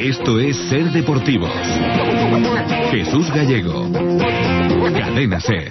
Esto es Ser Deportivos. Jesús Gallego. Cadena Ser.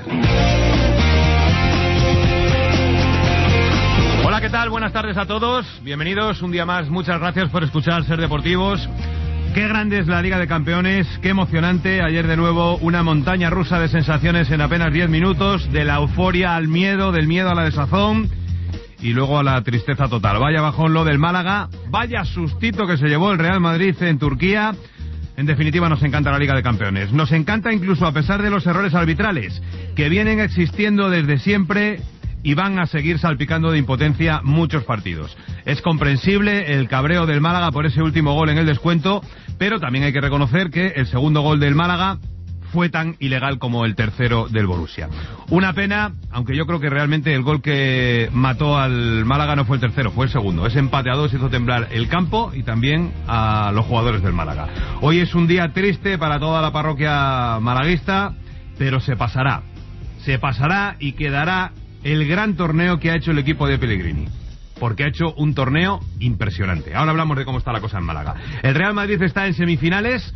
Hola, ¿qué tal? Buenas tardes a todos. Bienvenidos un día más. Muchas gracias por escuchar Ser Deportivos. Qué grande es la Liga de Campeones, qué emocionante. Ayer de nuevo una montaña rusa de sensaciones en apenas 10 minutos, de la euforia al miedo, del miedo a la desazón y luego a la tristeza total. Vaya bajón lo del Málaga, vaya sustito que se llevó el Real Madrid en Turquía. En definitiva, nos encanta la Liga de Campeones. Nos encanta incluso a pesar de los errores arbitrales, que vienen existiendo desde siempre y van a seguir salpicando de impotencia muchos partidos. Es comprensible el cabreo del Málaga por ese último gol en el descuento, pero también hay que reconocer que el segundo gol del Málaga fue tan ilegal como el tercero del Borussia. Una pena, aunque yo creo que realmente el gol que mató al Málaga no fue el tercero, fue el segundo. Ese empate a 2 hizo temblar el campo y también a los jugadores del Málaga. Hoy es un día triste para toda la parroquia malaguista, pero se pasará y quedará el gran torneo que ha hecho el equipo de Pellegrini, porque ha hecho un torneo impresionante. Ahora hablamos de cómo está la cosa en Málaga. El Real Madrid está en semifinales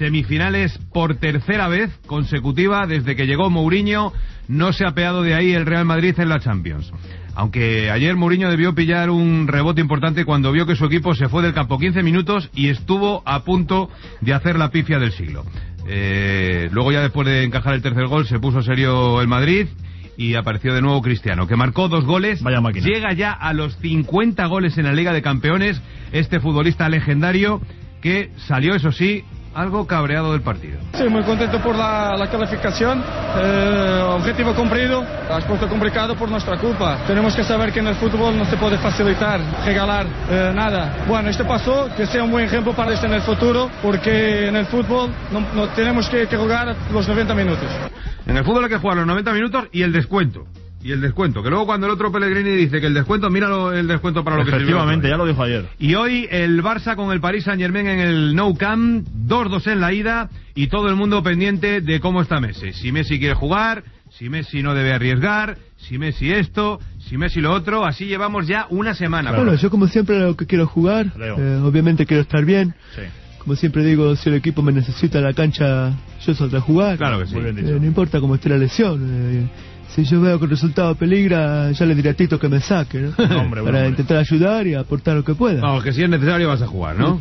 por tercera vez consecutiva desde que llegó Mourinho. No se ha apeado de ahí el Real Madrid en la Champions. Aunque ayer Mourinho debió pillar un rebote importante cuando vio que su equipo se fue del campo 15 minutos y estuvo a punto de hacer la pifia del siglo. Luego ya después de encajar el tercer gol se puso serio el Madrid y apareció de nuevo Cristiano, que marcó 2 goles. Vaya máquina. Llega ya a los 50 goles en la Liga de Campeones, este futbolista legendario que salió, eso sí, algo cabreado del partido. Sí, muy contento por la calificación, objetivo cumplido, aspecto complicado por nuestra culpa. Tenemos que saber que en el fútbol no se puede facilitar, regalar nada. Bueno, esto pasó, que sea un buen ejemplo para en el futuro, porque en el fútbol no tenemos que jugar los 90 minutos. En el fútbol hay que jugar los 90 minutos y el descuento. Que luego cuando el otro Pellegrini dice que el descuento, míralo el descuento para lo que sirvió. Efectivamente, ya lo dijo ayer. Y hoy el Barça con el Paris Saint-Germain en el Nou Camp, 2-2 en la ida y todo el mundo pendiente de cómo está Messi. Si Messi quiere jugar, si Messi no debe arriesgar, si Messi esto, si Messi lo otro. Así llevamos ya una semana. Claro. Bueno, yo como siempre lo que quiero jugar, obviamente quiero estar bien. Sí. Como siempre digo, si el equipo me necesita en la cancha, yo saldré a jugar. Claro que sí. No importa cómo esté la lesión. Si yo veo que el resultado peligra, ya le diré a Tito que me saque, ¿no? Para intentar ayudar y aportar lo que pueda. Vamos, que si es necesario vas a jugar, ¿no?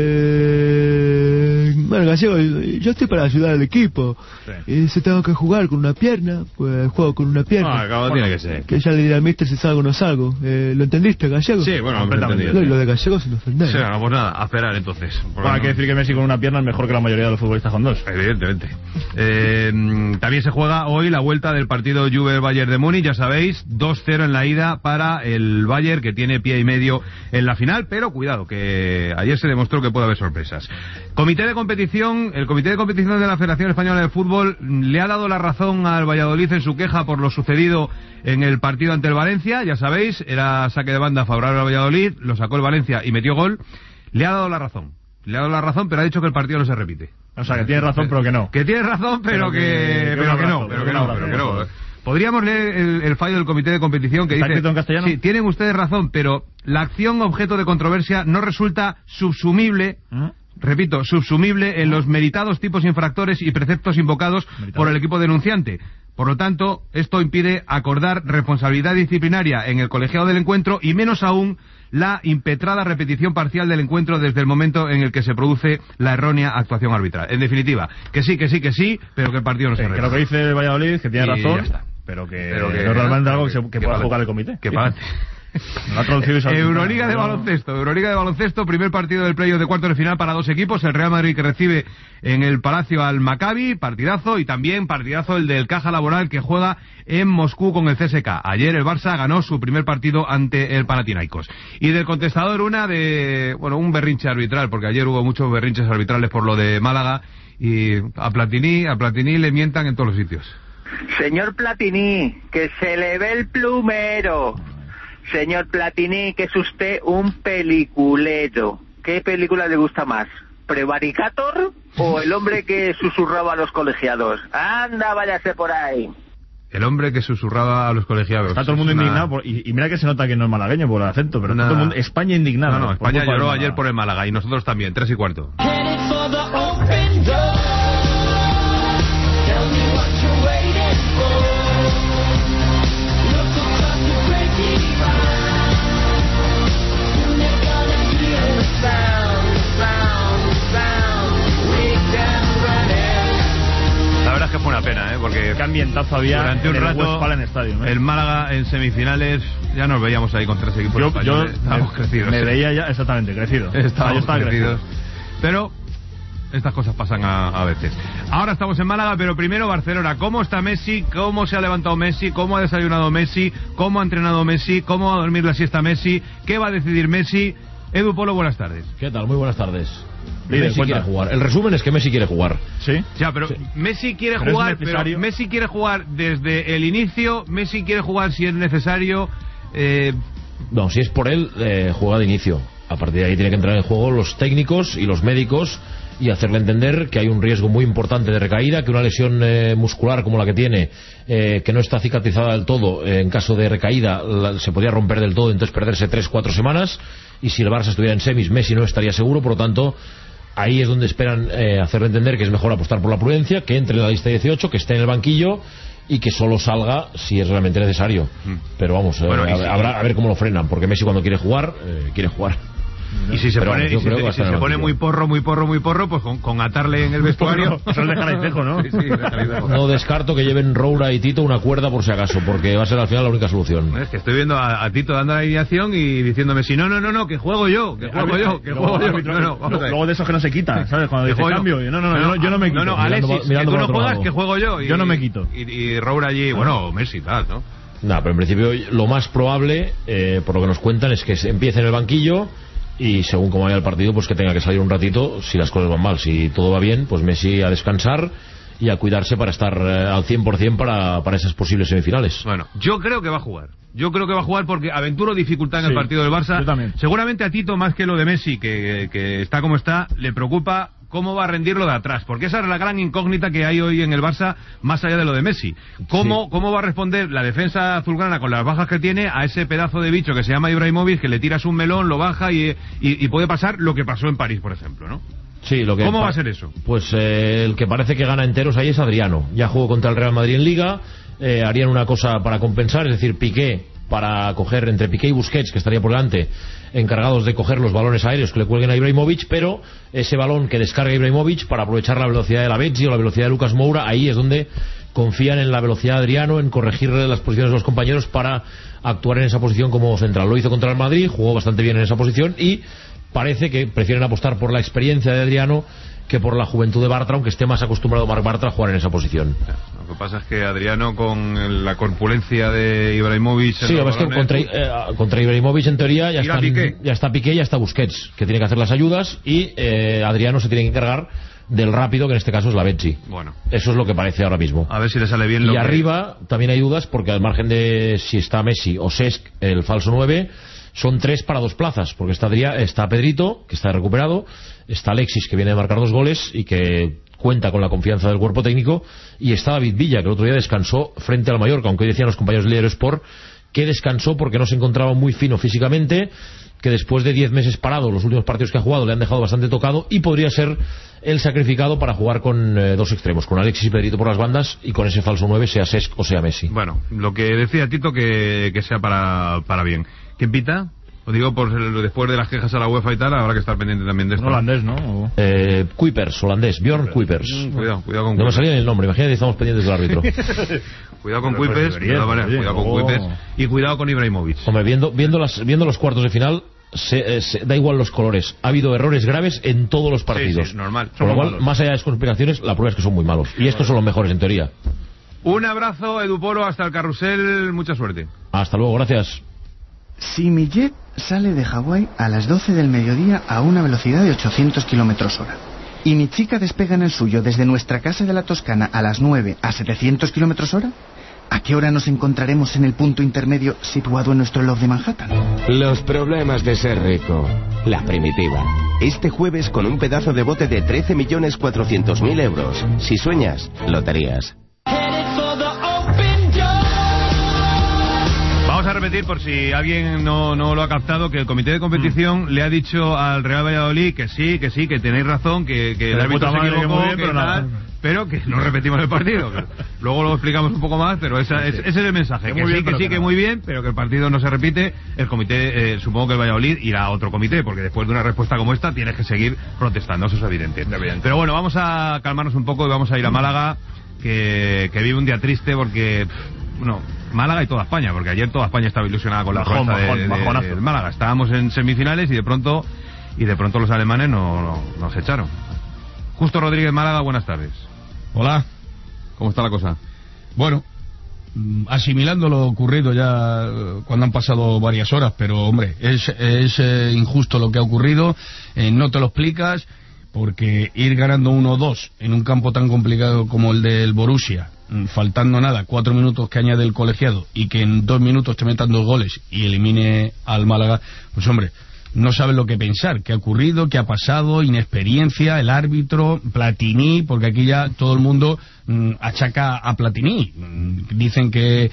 Bueno, Gallego, yo estoy para ayudar al equipo. Sí. Y si tengo que jugar con una pierna, pues juego con una pierna. Tiene que ser. Que ya le diré al míster si salgo o no salgo. ¿Lo entendiste, Gallego? Sí, bueno, lo entendí. Lo de Gallego se lo ofende. Sí, no, pues nada, a esperar entonces. Hay que decir que Messi con una pierna es mejor que la mayoría de los futbolistas con 2. Evidentemente. También se juega hoy la vuelta del partido Juve-Bayern de Múnich, ya sabéis, 2-0 en la ida para el Bayern, que tiene pie y medio en la final, pero cuidado, que ayer se demostró que puede haber sorpresas. El Comité de Competición de la Federación Española de Fútbol le ha dado la razón al Valladolid en su queja por lo sucedido en el partido ante el Valencia, ya sabéis, era saque de banda favorable al Valladolid, lo sacó el Valencia y metió gol. Le ha dado la razón, pero ha dicho que el partido no se repite. O sea, que tiene razón, pero que no. Que tiene razón, pero que no. Podríamos leer el fallo del Comité de Competición que dice... en castellano? Sí, tienen ustedes razón, pero la acción objeto de controversia no resulta subsumible... Repito, subsumible en los meritados tipos infractores y preceptos invocados por el equipo denunciante. Por lo tanto, esto impide acordar responsabilidad disciplinaria en el colegiado del encuentro y menos aún la impetrada repetición parcial del encuentro desde el momento en el que se produce la errónea actuación arbitral. En definitiva, que sí, pero que el partido no se repite. Que lo que dice el Valladolid, que tiene razón, ya está. pero que no es realmente algo que pueda jugar el comité. Que para Euroliga de baloncesto, primer partido del playoff de cuartos de final para 2 equipos, el Real Madrid que recibe en el Palacio al Maccabi, partidazo, y también partidazo el del Caja Laboral que juega en Moscú con el CSK. Ayer el Barça ganó su primer partido ante el Panathinaikos. Y del contestador un berrinche arbitral, porque ayer hubo muchos berrinches arbitrales por lo de Málaga, y a Platini le mientan en todos los sitios. Señor Platini, que se le ve el plumero. Señor Platini, que es usted un peliculero. ¿Qué película le gusta más? ¿Prevaricator o el hombre que susurraba a los colegiados? Anda, váyase por ahí. El hombre que susurraba a los colegiados. Está todo el mundo indignado, y mira que se nota que no es malagueño por el acento, pero todo el mundo, España indignada. No, España lloró ayer por el Málaga, y nosotros también, 3:15. Que fue una pena, porque qué ambientazo había durante un rato el Málaga en semifinales ya nos veíamos ahí con 3 equipos españoles. Estábamos crecidos. Me veía ya exactamente crecido. Estábamos crecidos. Pero estas cosas pasan a veces. Ahora estamos en Málaga, pero primero Barcelona. ¿Cómo está Messi? ¿Cómo se ha levantado Messi? ¿Cómo ha desayunado Messi? ¿Cómo ha entrenado Messi? ¿Cómo va a dormir la siesta Messi? ¿Qué va a decidir Messi? Edu Polo, buenas tardes. ¿Qué tal? Muy buenas tardes. Messi quiere jugar. El resumen es que Messi quiere jugar. Sí. Ya, pero sí. Messi quiere jugar, pero Messi quiere jugar desde el inicio. Messi quiere jugar si es necesario. No, si es por él, juega de inicio. A partir de ahí tiene que entrar en juego los técnicos y los médicos y hacerle entender que hay un riesgo muy importante de recaída, que una lesión muscular como la que tiene, que no está cicatrizada del todo, en caso de recaída se podría romper del todo, entonces perderse 3-4 semanas, y si el Barça estuviera en semis, Messi no estaría seguro. Por lo tanto, ahí es donde esperan hacerle entender que es mejor apostar por la prudencia, que entre en la lista 18, que esté en el banquillo y que solo salga si es realmente necesario. Pero vamos, bueno, a ver cómo lo frenan, porque Messi cuando quiere jugar, quiere jugar. Y si se pone muy porro, pues con atarle en el vestuario. Eso es dejar ahí cejo, ¿no? Sí, dejar ahí cejo. No descarto que lleven Roura y Tito una cuerda por si acaso, porque va a ser al final la única solución. Es que estoy viendo a Tito dando la alineación y diciéndome si no, que juego yo. Luego de esos que no se quita, ¿sabes? Cuando dice cambio, yo no me quito. No, Alexis, que tú no juegas, que juego yo. Yo no me quito. Y Roura allí, Messi y tal, ¿no? No, pero en principio lo más probable, por lo que nos cuentan, es que se empiece en el banquillo. Y según como vaya el partido, pues que tenga que salir un ratito si las cosas van mal. Si todo va bien, pues Messi a descansar y a cuidarse para estar al 100% para esas posibles semifinales. Bueno, yo creo que va a jugar. Porque aventuro dificultad en el partido del Barça. Yo también. Seguramente a Tito, más que lo de Messi, que está como está, le preocupa cómo va a rendir lo de atrás, porque esa es la gran incógnita que hay hoy en el Barça, más allá de lo de Messi. ¿Cómo va a responder la defensa azulgrana con las bajas que tiene a ese pedazo de bicho que se llama Ibrahimovic, que le tiras un melón, lo baja y puede pasar lo que pasó en París, por ejemplo, ¿no? Sí, ¿Cómo va a ser eso? Pues el que parece que gana enteros ahí es Adriano. Ya jugó contra el Real Madrid en Liga, harían una cosa para compensar, es decir, Piqué, para coger entre Piqué y Busquets, que estaría por delante, encargados de coger los balones aéreos que le cuelguen a Ibrahimovic, pero ese balón que descarga Ibrahimovic para aprovechar la velocidad de la Lavezzi o la velocidad de Lucas Moura, ahí es donde confían en la velocidad de Adriano, en corregirle las posiciones de los compañeros para actuar en esa posición como central. Lo hizo contra el Madrid, jugó bastante bien en esa posición y parece que prefieren apostar por la experiencia de Adriano que por la juventud de Bartra, aunque esté más acostumbrado Marc Bartra a jugar en esa posición. Lo que pasa es que Adriano, con la corpulencia de Ibrahimovic... Sí, es que contra Ibrahimovic, en teoría, ya está Piqué, ya está Busquets, que tiene que hacer las ayudas, y Adriano se tiene que encargar del rápido, que en este caso es Lavezzi. Bueno. Eso es lo que parece ahora mismo. A ver si le sale bien lo y arriba también hay dudas, porque al margen de si está Messi o Cesc, el falso 9... son 3 para 2 plazas, porque está Pedrito, que está recuperado, está Alexis, que viene de marcar 2 goles y que cuenta con la confianza del cuerpo técnico, y está David Villa, que el otro día descansó frente al Mallorca, aunque hoy decían los compañeros de Líder Sport que descansó porque no se encontraba muy fino físicamente, que después de 10 meses parado, los últimos partidos que ha jugado le han dejado bastante tocado, y podría ser el sacrificado para jugar con 2 extremos, con Alexis y Pedrito por las bandas, y con ese falso 9, sea Cesc o sea Messi. Bueno, lo que decía Tito, que sea para bien. ¿Quién pita? Os digo, después de las quejas a la UEFA y tal, habrá que estar pendiente también de esto. Un holandés, ¿no? Kuipers, holandés, Bjorn Kuipers. Cuidado con Kuipers. No me salía el nombre, imagínate que estamos pendientes del árbitro. Cuidado con Kuipers, cuidado con Kuipers y cuidado con Ibrahimovic. Hombre, viendo los cuartos de final, da igual los colores. Ha habido errores graves en todos los partidos. Sí, normal. Por lo cual, más allá de las conspiraciones, la prueba es que son muy malos. Y estos son los mejores en teoría. Un abrazo, Edu Polo, hasta el carrusel, mucha suerte. Hasta luego, gracias. Si mi jet sale de Hawái a las 12 del mediodía a una velocidad de 800 km/h y mi chica despega en el suyo desde nuestra casa de la Toscana a las 9 a 700 km/h, ¿a qué hora nos encontraremos en el punto intermedio situado en nuestro love de Manhattan? Los problemas de ser rico. La primitiva. Este jueves con un pedazo de bote de 13.400.000 euros. Si sueñas, loterías. Vamos a repetir por si alguien no lo ha captado, que el comité de competición le ha dicho al Real Valladolid que sí, que tenéis razón, que el árbitro se equivocó, pero que no repetimos el partido. Luego lo explicamos un poco más, pero ese es el mensaje, que muy bien, pero que el partido no se repite. El comité, supongo que el Valladolid irá a otro comité, porque después de una respuesta como esta tienes que seguir protestando, eso es evidente. Pero bueno, vamos a calmarnos un poco y vamos a ir a Málaga, que vive un día triste porque... Bueno, Málaga y toda España, porque ayer toda España estaba ilusionada con la proeza de Málaga. Estábamos en semifinales y de pronto los alemanes nos echaron. Justo Rodríguez, Málaga, buenas tardes. Hola. ¿Cómo está la cosa? Bueno, asimilando lo ocurrido ya cuando han pasado varias horas, pero hombre, es injusto lo que ha ocurrido, no te lo explicas, porque ir ganando 1-2 en un campo tan complicado como el del Borussia, faltando nada, 4 minutos que añade el colegiado, y que en 2 minutos te metan 2 goles y elimine al Málaga, pues hombre, no sabes lo que pensar, qué ha ocurrido, qué ha pasado, inexperiencia, el árbitro, Platini, porque aquí ya todo el mundo achaca a Platini. Dicen que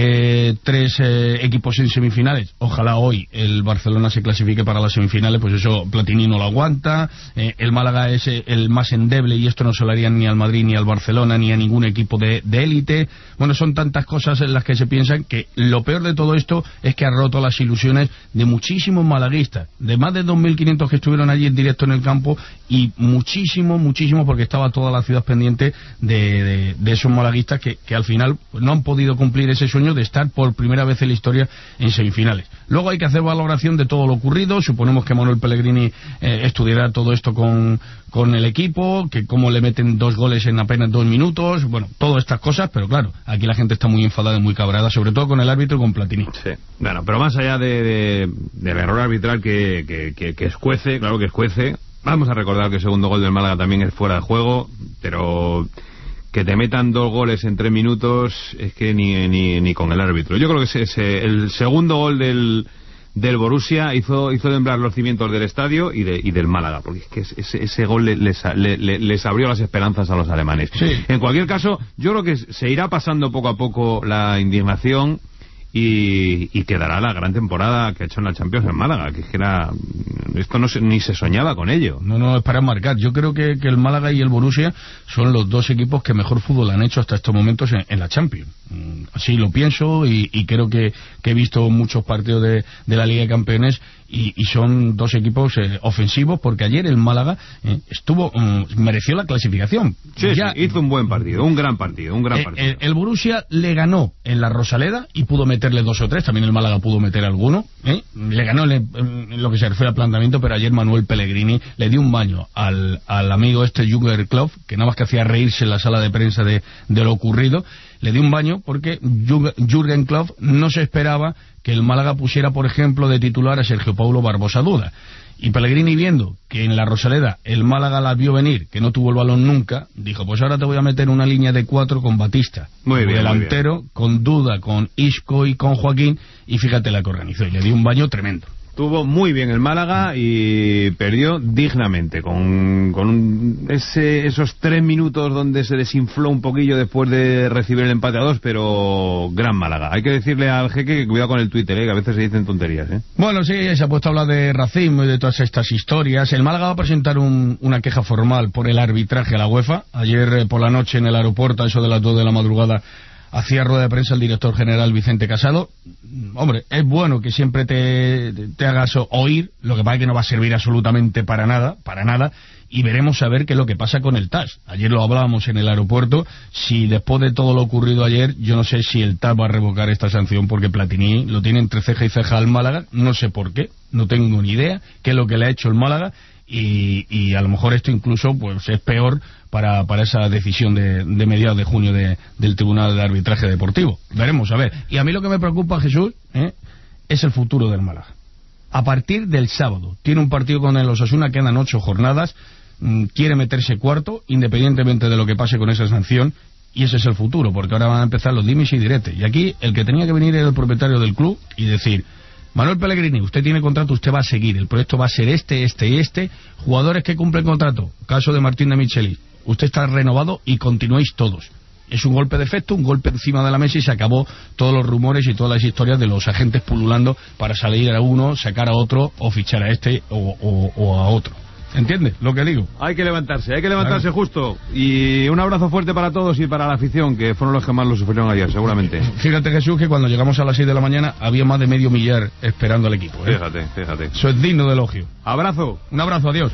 3 equipos en semifinales, ojalá hoy el Barcelona se clasifique para las semifinales, pues eso Platini no lo aguanta. El Málaga es el más endeble y esto no se lo harían ni al Madrid, ni al Barcelona, ni a ningún equipo de élite. Bueno, son tantas cosas en las que se piensan que lo peor de todo esto es que ha roto las ilusiones de muchísimos malaguistas, de más de 2.500 que estuvieron allí en directo en el campo, y muchísimo porque estaba toda la ciudad pendiente de esos malaguistas que al final no han podido cumplir ese sueño de estar por primera vez en la historia en semifinales. Luego hay que hacer valoración de todo lo ocurrido. Suponemos que Manuel Pellegrini estudiará todo esto con el equipo, que cómo le meten 2 goles en apenas 2 minutos, bueno, todas estas cosas, pero claro, aquí la gente está muy enfadada y muy cabrada, sobre todo con el árbitro y con Platini. Sí, bueno, pero más allá del error arbitral que escuece, claro que escuece, vamos a recordar que el segundo gol del Málaga también es fuera de juego, pero... que te metan 2 goles en 3 minutos es que ni con el árbitro. Yo creo que el segundo gol del Borussia hizo temblar los cimientos del estadio y del Málaga, porque es que ese gol les abrió las esperanzas a los alemanes. Sí. En cualquier caso, yo creo que se irá pasando poco a poco la indignación y quedará la gran temporada que ha hecho en la Champions en Málaga, que era... Esto ni se soñaba con ello. No, es para marcar. Yo creo que el Málaga y el Borussia son los 2 equipos que mejor fútbol han hecho hasta estos momentos en la Champions. Así lo pienso y creo que he visto muchos partidos de la Liga de Campeones y son 2 equipos ofensivos, porque ayer el Málaga mereció la clasificación. Sí, hizo un buen partido, un gran partido. El Borussia le ganó en la Rosaleda y pudo meterle 2 o 3, también el Málaga pudo meter alguno, le ganó en lo que se refiere al planteamiento, pero ayer Manuel Pellegrini le dio un baño al amigo Jürgen Klopp, que nada más que hacía reírse en la sala de prensa de lo ocurrido. Le dio un baño porque Jürgen Klopp no se esperaba que el Málaga pusiera, por ejemplo, de titular a Sergio Paulo Barbosa Duda. Y Pellegrini, viendo que en la Rosaleda el Málaga la vio venir, que no tuvo el balón nunca, dijo, pues ahora te voy a meter una línea de 4 con Batista, delantero, con Duda, con Isco y con Joaquín, y fíjate la que organizó, y le dio un baño tremendo. Estuvo muy bien el Málaga y perdió dignamente con esos 3 minutos donde se desinfló un poquillo después de recibir el empate a 2, pero gran Málaga. Hay que decirle al jeque que cuidado con el Twitter, que a veces se dicen tonterías. Bueno, sí, se ha puesto a hablar de racismo y de todas estas historias. El Málaga va a presentar una queja formal por el arbitraje a la UEFA. Ayer por la noche en el aeropuerto, a eso de las 2 de la madrugada, hacía rueda de prensa el director general Vicente Casado. Hombre, es bueno que siempre te hagas oír, lo que pasa es que no va a servir absolutamente para nada, y veremos a ver qué es lo que pasa con el TAS. Ayer lo hablábamos en el aeropuerto, si después de todo lo ocurrido ayer, yo no sé si el TAS va a revocar esta sanción, porque Platini lo tiene entre ceja y ceja al Málaga, no sé por qué, no tengo ni idea qué es lo que le ha hecho el Málaga, y a lo mejor esto incluso pues es peor para esa decisión de mediados de junio del Tribunal de Arbitraje Deportivo. Veremos, a ver. Y a mí lo que me preocupa, Jesús, es el futuro del Málaga. A partir del sábado tiene un partido con el Osasuna, quedan 8 jornadas, quiere meterse cuarto independientemente de lo que pase con esa sanción, y ese es el futuro, porque ahora van a empezar los dimes y diretes, y aquí el que tenía que venir era el propietario del club y decir: Manuel Pellegrini, usted tiene contrato, usted va a seguir, el proyecto va a ser este, jugadores que cumplen contrato, caso de Martín de Michelis, usted está renovado y continuéis todos. Es un golpe de efecto, un golpe encima de la mesa y se acabó todos los rumores y todas las historias de los agentes pululando para salir a uno, sacar a otro o fichar a este o a otro. ¿Entiendes lo que digo? Hay que levantarse claro. Justo. Y un abrazo fuerte para todos y para la afición, que fueron los que más lo sufrieron ayer, seguramente. Fíjate, Jesús, que cuando llegamos a las 6 de la mañana había más de medio millar esperando al equipo. Fíjate. Eso es digno de elogio. Abrazo. Un abrazo, adiós.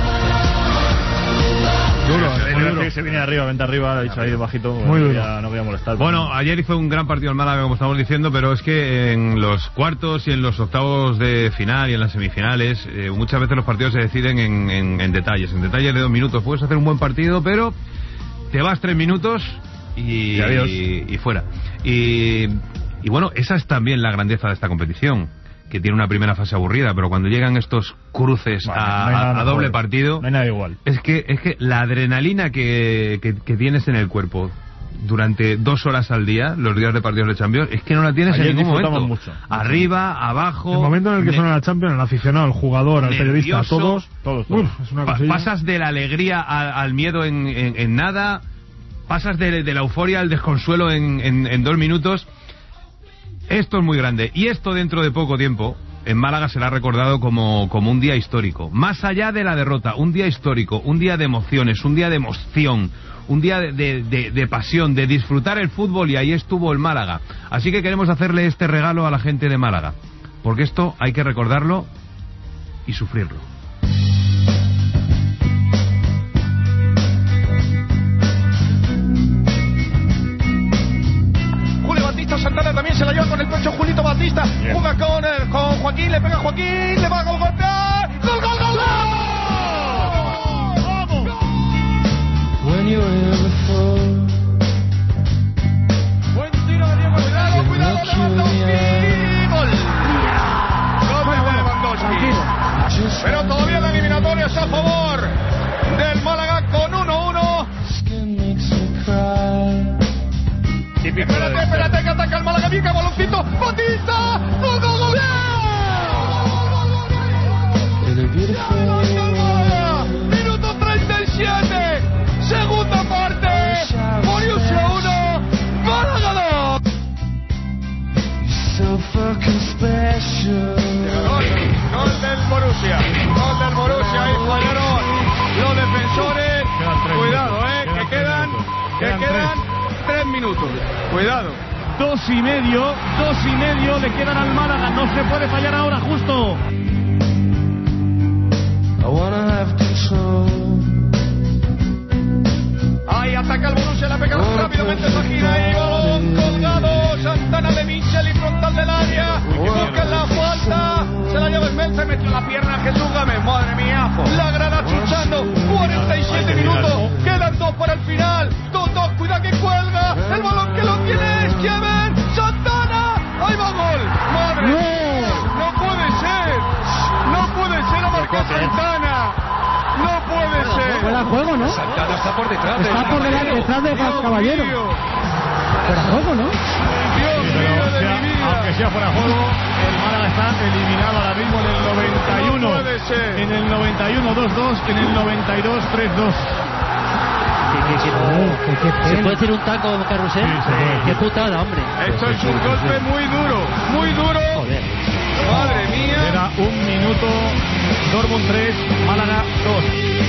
Duro. Se viene arriba, vente arriba, ha dicho ahí bajito. Muy duro. No voy a molestar. Bueno, ayer hizo un gran partido el Málaga, como estamos diciendo, pero es que en los cuartos y en los octavos de final y en las semifinales, muchas veces los partidos se deciden en detalles. En detalles de 2 minutos. Puedes hacer un buen partido, pero te vas 3 minutos y fuera. Y bueno, esa es también la grandeza de esta competición, que tiene una primera fase aburrida, pero cuando llegan estos cruces a doble partido, no hay nada igual. Es que la adrenalina que tienes en el cuerpo durante 2 horas al día, los días de partidos de Champions, es que no la tienes en ningún momento. Mucho. Arriba, abajo. El momento en el que suena la Champions, el aficionado, el jugador, el periodista, todos. Es una pasas de la alegría al miedo en nada, pasas de la euforia al desconsuelo en 2 minutos. Esto es muy grande, y esto dentro de poco tiempo en Málaga será recordado como un día histórico, más allá de la derrota, un día histórico, un día de emociones, un día de emoción, un día de pasión, de disfrutar el fútbol, y ahí estuvo el Málaga. Así que queremos hacerle este regalo a la gente de Málaga, porque esto hay que recordarlo y sufrirlo. Santana también se la lleva con el pecho Julito Batista. Bien. Juega con Joaquín, le pega a Joaquín, le va a golpear. ¡Gol, gol, gol, gol! Buen tiro de Diego, cuidado, Lewandowski. ¡Gol! Gol de Lewandowski. Pero todavía la eliminatoria está a favor del Málaga con 1-1. Espérate, que ataca el Málaga, pica, baloncito, Batista, ¡gol, gol, gol! Minuto 37, segunda parte, Borussia 1, Málaga 2. Gol del Borussia, ahí fallaron los defensores. Cuidado, que quedan 3 minutos. Cuidado. 2 y medio le quedan al Málaga. No se puede fallar ahora, justo. Ahí ataca el Borussia, la pega rápidamente Sajira y balón colgado. Santana de Michel y frontal del área. Busca la falta. Se la lleva el Mel, se metió la pierna a Jesús Gámez. Madre mía. La grana chuchando. 47 minutos. Quedan 2 para el final. 2-2. Cuidado que cuelga. El balón que lo tiene es Kevin Santana. Ahí va gol. Madre mía. No puede ser. Ha marcado Santana. No puede ser. Fuera juego, ¿no? Santana está por detrás. Está por detrás de Caballero. Fuera juego, ¿no? Aunque sea fuera juego, el Málaga está eliminado ahora mismo en el 91. No puede ser. En el 91 2-2, en el 92 3-2. ¿Se puede decir un taco, Carrusel? Sí, qué putada, hombre. Esto es un golpe muy duro. Joder. Madre mía. Era 1 minuto. Dortmund 3, Málaga 2.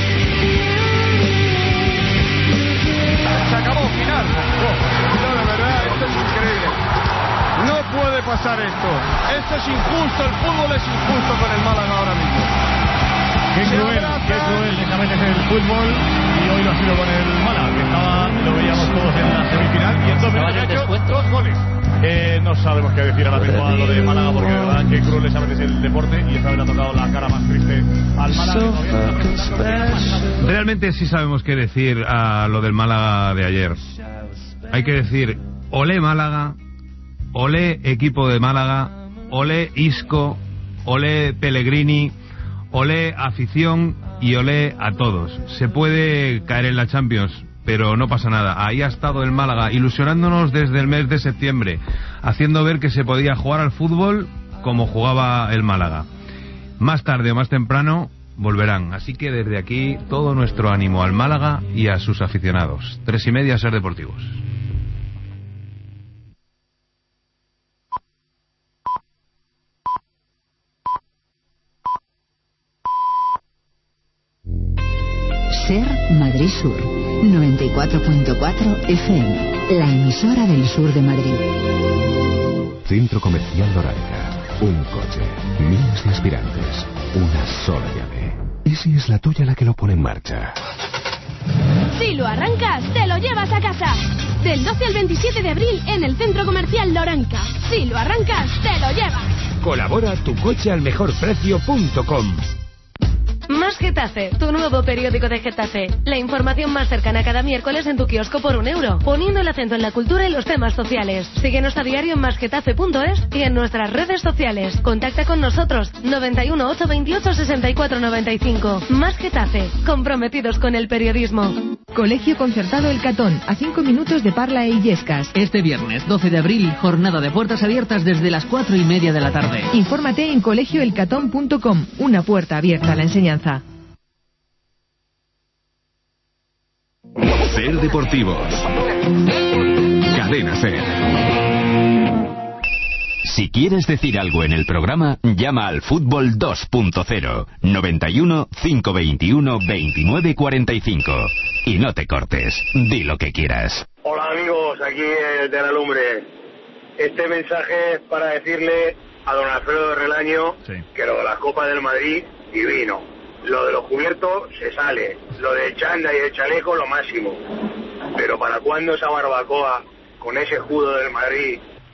Se acabó, final. No, la verdad, esto es increíble. No puede pasar esto. Esto es injusto, el fútbol es injusto con el Málaga ahora mismo. Qué cruel, déjame es el fútbol, y hoy lo ha sido con el Málaga, que lo veíamos todos en la semifinal, y en 2 minutos ha hecho 2 goles. No sabemos qué decir ahora mismo a lo de Málaga, porque de verdad que cruel es a veces el deporte, y esta vez le ha tocado la cara más triste al Málaga. Realmente sí sabemos qué decir a lo del Málaga de ayer. Hay que decir, olé Málaga, olé equipo de Málaga, olé Isco, olé Pellegrini, olé afición y olé a todos. Se puede caer en la Champions, pero no pasa nada. Ahí ha estado el Málaga, ilusionándonos desde el mes de septiembre, haciendo ver que se podía jugar al fútbol como jugaba el Málaga. Más tarde o más temprano volverán. Así que desde aquí todo nuestro ánimo al Málaga y a sus aficionados. 3:30 Ser Deportivos. Ser Madrid Sur, 94.4 FM, la emisora del sur de Madrid. Centro Comercial Loranca. Un coche, miles de aspirantes, una sola llave. ¿Y si es la tuya la que lo pone en marcha? Si lo arrancas, te lo llevas a casa. Del 12 al 27 de abril en el Centro Comercial Loranca. Si lo arrancas, te lo llevas. Colabora tucochealmejorprecio.com. Más Getafe, tu nuevo periódico de Getafe. La información más cercana cada miércoles en tu kiosco por €1, poniendo el acento en la cultura y los temas sociales. Síguenos a diario en masgetafe.es y en nuestras redes sociales. Contacta con nosotros, 91 828 64 95. Más Getafe, comprometidos con el periodismo. Colegio Concertado El Catón, a 5 minutos de Parla e Illescas. Este viernes 12 de abril, jornada de puertas abiertas desde las 4:30 de la tarde. Infórmate en colegioelcatón.com, una puerta abierta a la enseñanza. Ser Deportivos. Cadena Ser. Si quieres decir algo en el programa, llama al Fútbol 2.0 91 521 29 45 y no te cortes. Di lo que quieras. Hola amigos, aquí el de la lumbre. Este mensaje es para decirle a don Alfredo Relaño que lo de las Copas del Madrid, divino. Lo de los cubiertos se sale, lo de chanda y el chaleco lo máximo. Pero ¿para cuándo esa barbacoa con ese escudo del Madrid?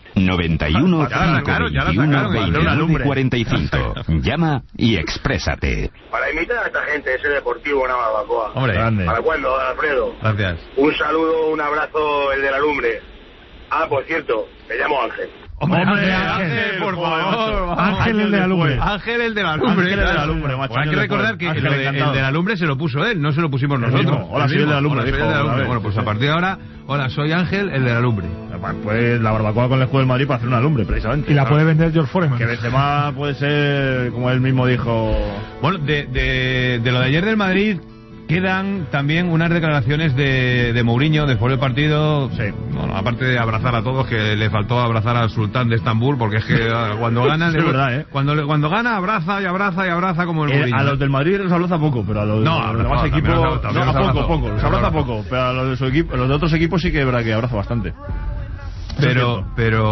91 521 29 45. Llama y exprésate. Para imitar a esta gente, ese deportivo, una barbacoa. Hombre, grande. ¿Para cuándo, don Alfredo? Gracias. Un saludo, un abrazo, el de la lumbre. Ah, por cierto, me llamo Ángel. Hombre, Ángel, por favor. Ángel el de la lumbre. Ángel el de la lumbre. Ángel el de la lumbre, macho. Hay que recordar que el de la lumbre se lo puso él, no se lo pusimos nosotros. Hola, soy el de la lumbre. Bueno, pues a partir de ahora, hola, soy Ángel, el de la lumbre. Pues la barbacoa con el escudo del Madrid para hacer una lumbre, precisamente. Y la puede vender George Foreman. Que Benzema puede ser, como él mismo dijo... Bueno, de lo de ayer del Madrid... Quedan también unas declaraciones de Mourinho después del partido. Sí. Bueno, aparte de abrazar a todos, que le faltó abrazar al sultán de Estambul, porque es que cuando gana, sí, verdad, cuando gana abraza y abraza y abraza como el Mourinho. A los del Madrid los abraza poco, pero a los demás equipos poco. Los abraza poco, pero a los de su equipo, los de otros equipos sí que es verdad que abraza bastante. Pero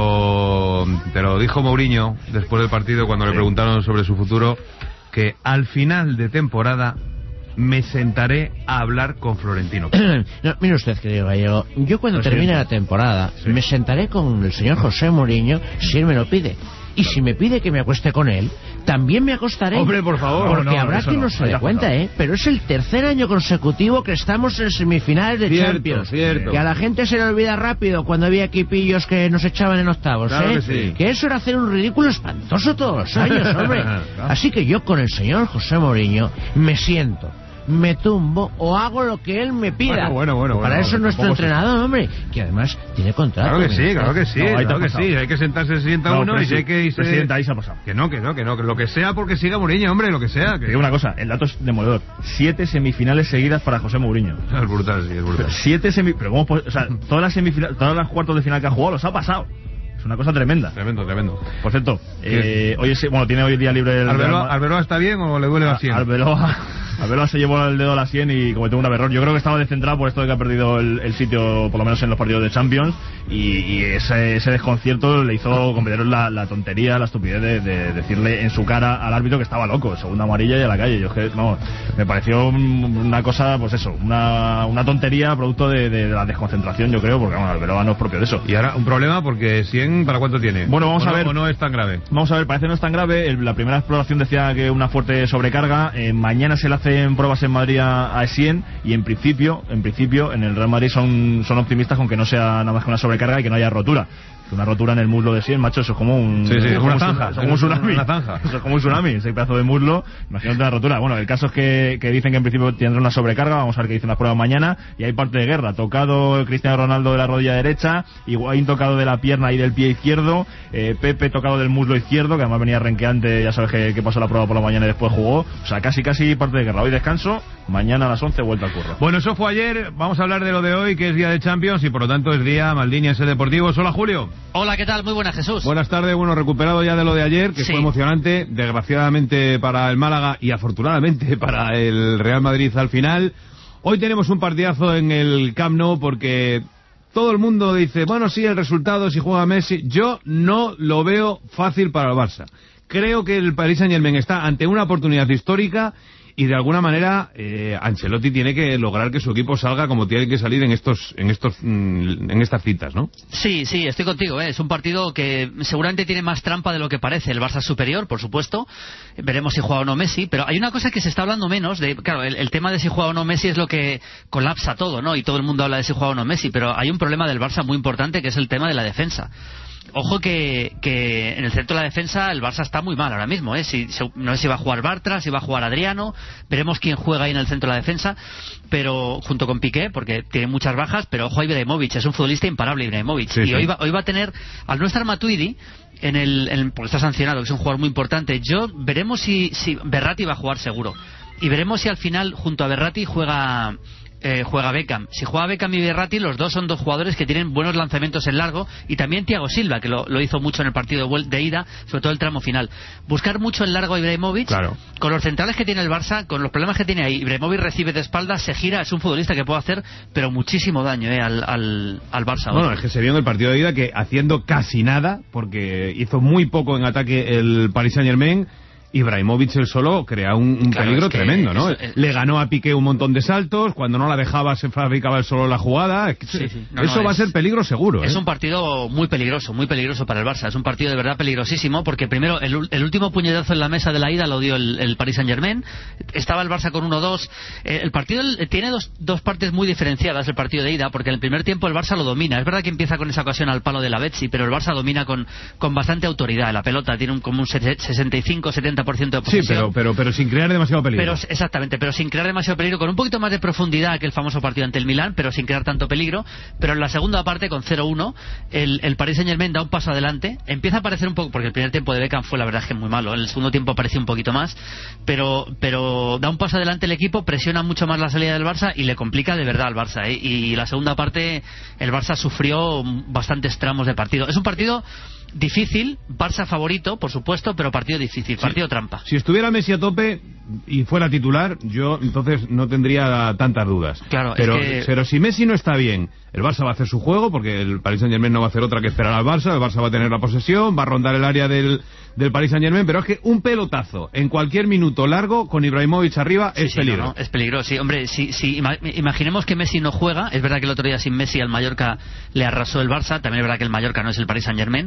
te lo dijo Mourinho después del partido cuando le preguntaron sobre su futuro, que al final de temporada me sentaré a hablar con Florentino. No, mire usted, querido Gallego, yo cuando termine la temporada me sentaré con el señor José Mourinho si él me lo pide. Y si me pide que me acueste con él, también me acostaré. Hombre, por favor. Porque habrá quien no se dé cuenta, pero es el tercer año consecutivo que estamos en semifinales de Champions. Cierto. Que a la gente se le olvida rápido cuando había equipillos que nos echaban en octavos, claro que sí. Que eso era hacer un ridículo espantoso todos los años, hombre. Claro. Así que yo con el señor José Mourinho me siento, me tumbo o hago lo que él me pida. Bueno. Para eso es nuestro entrenador, hombre, que además tiene contrato. Claro que sí. Hay que sentarse, se sienta uno y si hay que irse... Presidenta, ahí se ha pasado. Que no, que lo que sea porque siga Mourinho, hombre, lo que sea. Que digo una cosa, el dato es demoledor. 7 semifinales seguidas para José Mourinho. Es brutal, sí, es brutal. 7 semifinales, pero ¿cómo? O sea, todas las semifinales, todas las cuartos de final que ha jugado los ha pasado. Es una cosa tremenda. Tremendo. Por cierto, tiene hoy día libre el... ¿Arbeloa está bien o le duele la sien? Arbeloa se llevó el dedo a la sien y cometió un grave error. Yo creo que estaba descentrado por esto de que ha perdido el sitio, por lo menos en los partidos de Champions, y ese desconcierto le hizo cometer la tontería, la estupidez de decirle en su cara al árbitro que estaba loco, segunda amarilla y a la calle. Me pareció una cosa, pues eso, una tontería producto de la desconcentración, yo creo, porque Arbeloa no es propio de eso. Y ahora un problema porque Sien, ¿para cuánto tiene? Bueno, vamos a ver. ¿O no es tan grave? Vamos a ver, parece no es tan grave. La primera exploración decía que una fuerte sobrecarga. Mañana se le hacen pruebas en Madrid a Essien y en principio en el Real Madrid son optimistas con que no sea nada más que una sobrecarga y que no haya rotura. Una rotura en el muslo de Sien, macho, eso es como un... Sí, como una zanja. Como un tsunami. Una zanja. Eso es como un tsunami, ese pedazo de muslo. Imagínate la rotura. Bueno, el caso es que dicen que en principio tendrá una sobrecarga. Vamos a ver qué dicen las pruebas mañana. Y hay parte de guerra. Tocado el Cristiano Ronaldo de la rodilla derecha. Higuaín tocado de la pierna y del pie izquierdo. Pepe tocado del muslo izquierdo, que además venía renqueante. Ya sabes que pasó la prueba por la mañana y después jugó. O sea, casi parte de guerra. Hoy descanso. Mañana a las 11 vuelta al curro. Bueno, eso fue ayer. Vamos a hablar de lo de hoy, que es día de Champions y por lo tanto es día Maldini en Ser Deportivos. Hola, Julio. Hola, ¿qué tal? Muy buenas, Jesús. Buenas tardes. Bueno, recuperado ya de lo de ayer, que fue emocionante, desgraciadamente para el Málaga y afortunadamente para el Real Madrid al final. Hoy tenemos un partidazo en el Camp Nou porque todo el mundo dice, bueno, sí, el resultado, si juega Messi. Yo no lo veo fácil para el Barça. Creo que el Paris Saint-Germain está ante una oportunidad histórica y de alguna manera Ancelotti tiene que lograr que su equipo salga como tiene que salir en estas citas, ¿no? Sí, estoy contigo, Es un partido que seguramente tiene más trampa de lo que parece. El Barça es superior, por supuesto. Veremos si juega o no Messi, pero hay una cosa que se está hablando menos claro, el tema de si juega o no Messi es lo que colapsa todo, ¿no? Y todo el mundo habla de si juega o no Messi, pero hay un problema del Barça muy importante que es el tema de la defensa. Ojo que en el centro de la defensa el Barça está muy mal ahora mismo, No sé si va a jugar Bartra, si va a jugar Adriano, veremos quién juega ahí en el centro de la defensa, pero junto con Piqué, porque tiene muchas bajas, pero ojo a Ibrahimovic, es un futbolista imparable Ibrahimovic, Hoy va a tener, al no estar Matuidi, porque está sancionado, que es un jugador muy importante, veremos si Berratti va a jugar seguro, y veremos si al final junto a Berratti juega Beckham. Si juega Beckham y Berratti, los dos son dos jugadores que tienen buenos lanzamientos en largo, y también Thiago Silva, que lo hizo mucho en el partido de ida, sobre todo el tramo final. Buscar mucho en largo a Ibrahimovic, con los centrales que tiene el Barça, con los problemas que tiene ahí. Ibrahimovic recibe de espaldas, se gira, es un futbolista que puede hacer pero muchísimo daño al Barça. Bueno, es que se vio en el partido de ida que haciendo casi nada, porque hizo muy poco en ataque el Paris Saint-Germain, Ibrahimovic él solo crea un peligro tremendo, ¿no? Le ganó a Piqué un montón de saltos, cuando no la dejaba se fabricaba él solo la jugada. Eso va a ser peligro seguro. Es un partido muy peligroso para el Barça. Es un partido de verdad peligrosísimo, porque primero el último puñetazo en la mesa de la ida lo dio el Paris Saint-Germain. Estaba el Barça con 1-2. El partido tiene dos partes muy diferenciadas, el partido de ida, porque en el primer tiempo el Barça lo domina. Es verdad que empieza con esa ocasión al palo de la Betsy, pero el Barça domina con bastante autoridad. La pelota tiene como un 65-70% de posesión. Sí, pero sin crear demasiado peligro. Exactamente, pero sin crear demasiado peligro, con un poquito más de profundidad que el famoso partido ante el Milán, pero sin crear tanto peligro. Pero en la segunda parte, con 0-1, el Paris Saint-Germain da un paso adelante, empieza a aparecer un poco, porque el primer tiempo de Beckham fue la verdad que muy malo, el segundo tiempo apareció un poquito más, pero da un paso adelante el equipo, presiona mucho más la salida del Barça y le complica de verdad al Barça, Y la segunda parte el Barça sufrió bastantes tramos de partido. Es un partido difícil, Barça favorito, por supuesto, pero partido difícil, partido trampa. Si estuviera Messi a tope y fuera titular, yo entonces no tendría tantas dudas. Claro, pero si Messi no está bien, el Barça va a hacer su juego, porque el Paris Saint-Germain no va a hacer otra que esperar al Barça. El Barça va a tener la posesión, va a rondar el área del Paris Saint-Germain, pero es que un pelotazo en cualquier minuto largo con Ibrahimovic arriba es peligro. No, es peligro, sí. Hombre, imaginemos que Messi no juega. Es verdad que el otro día sin Messi al Mallorca le arrasó el Barça. También es verdad que el Mallorca no es el Paris Saint-Germain.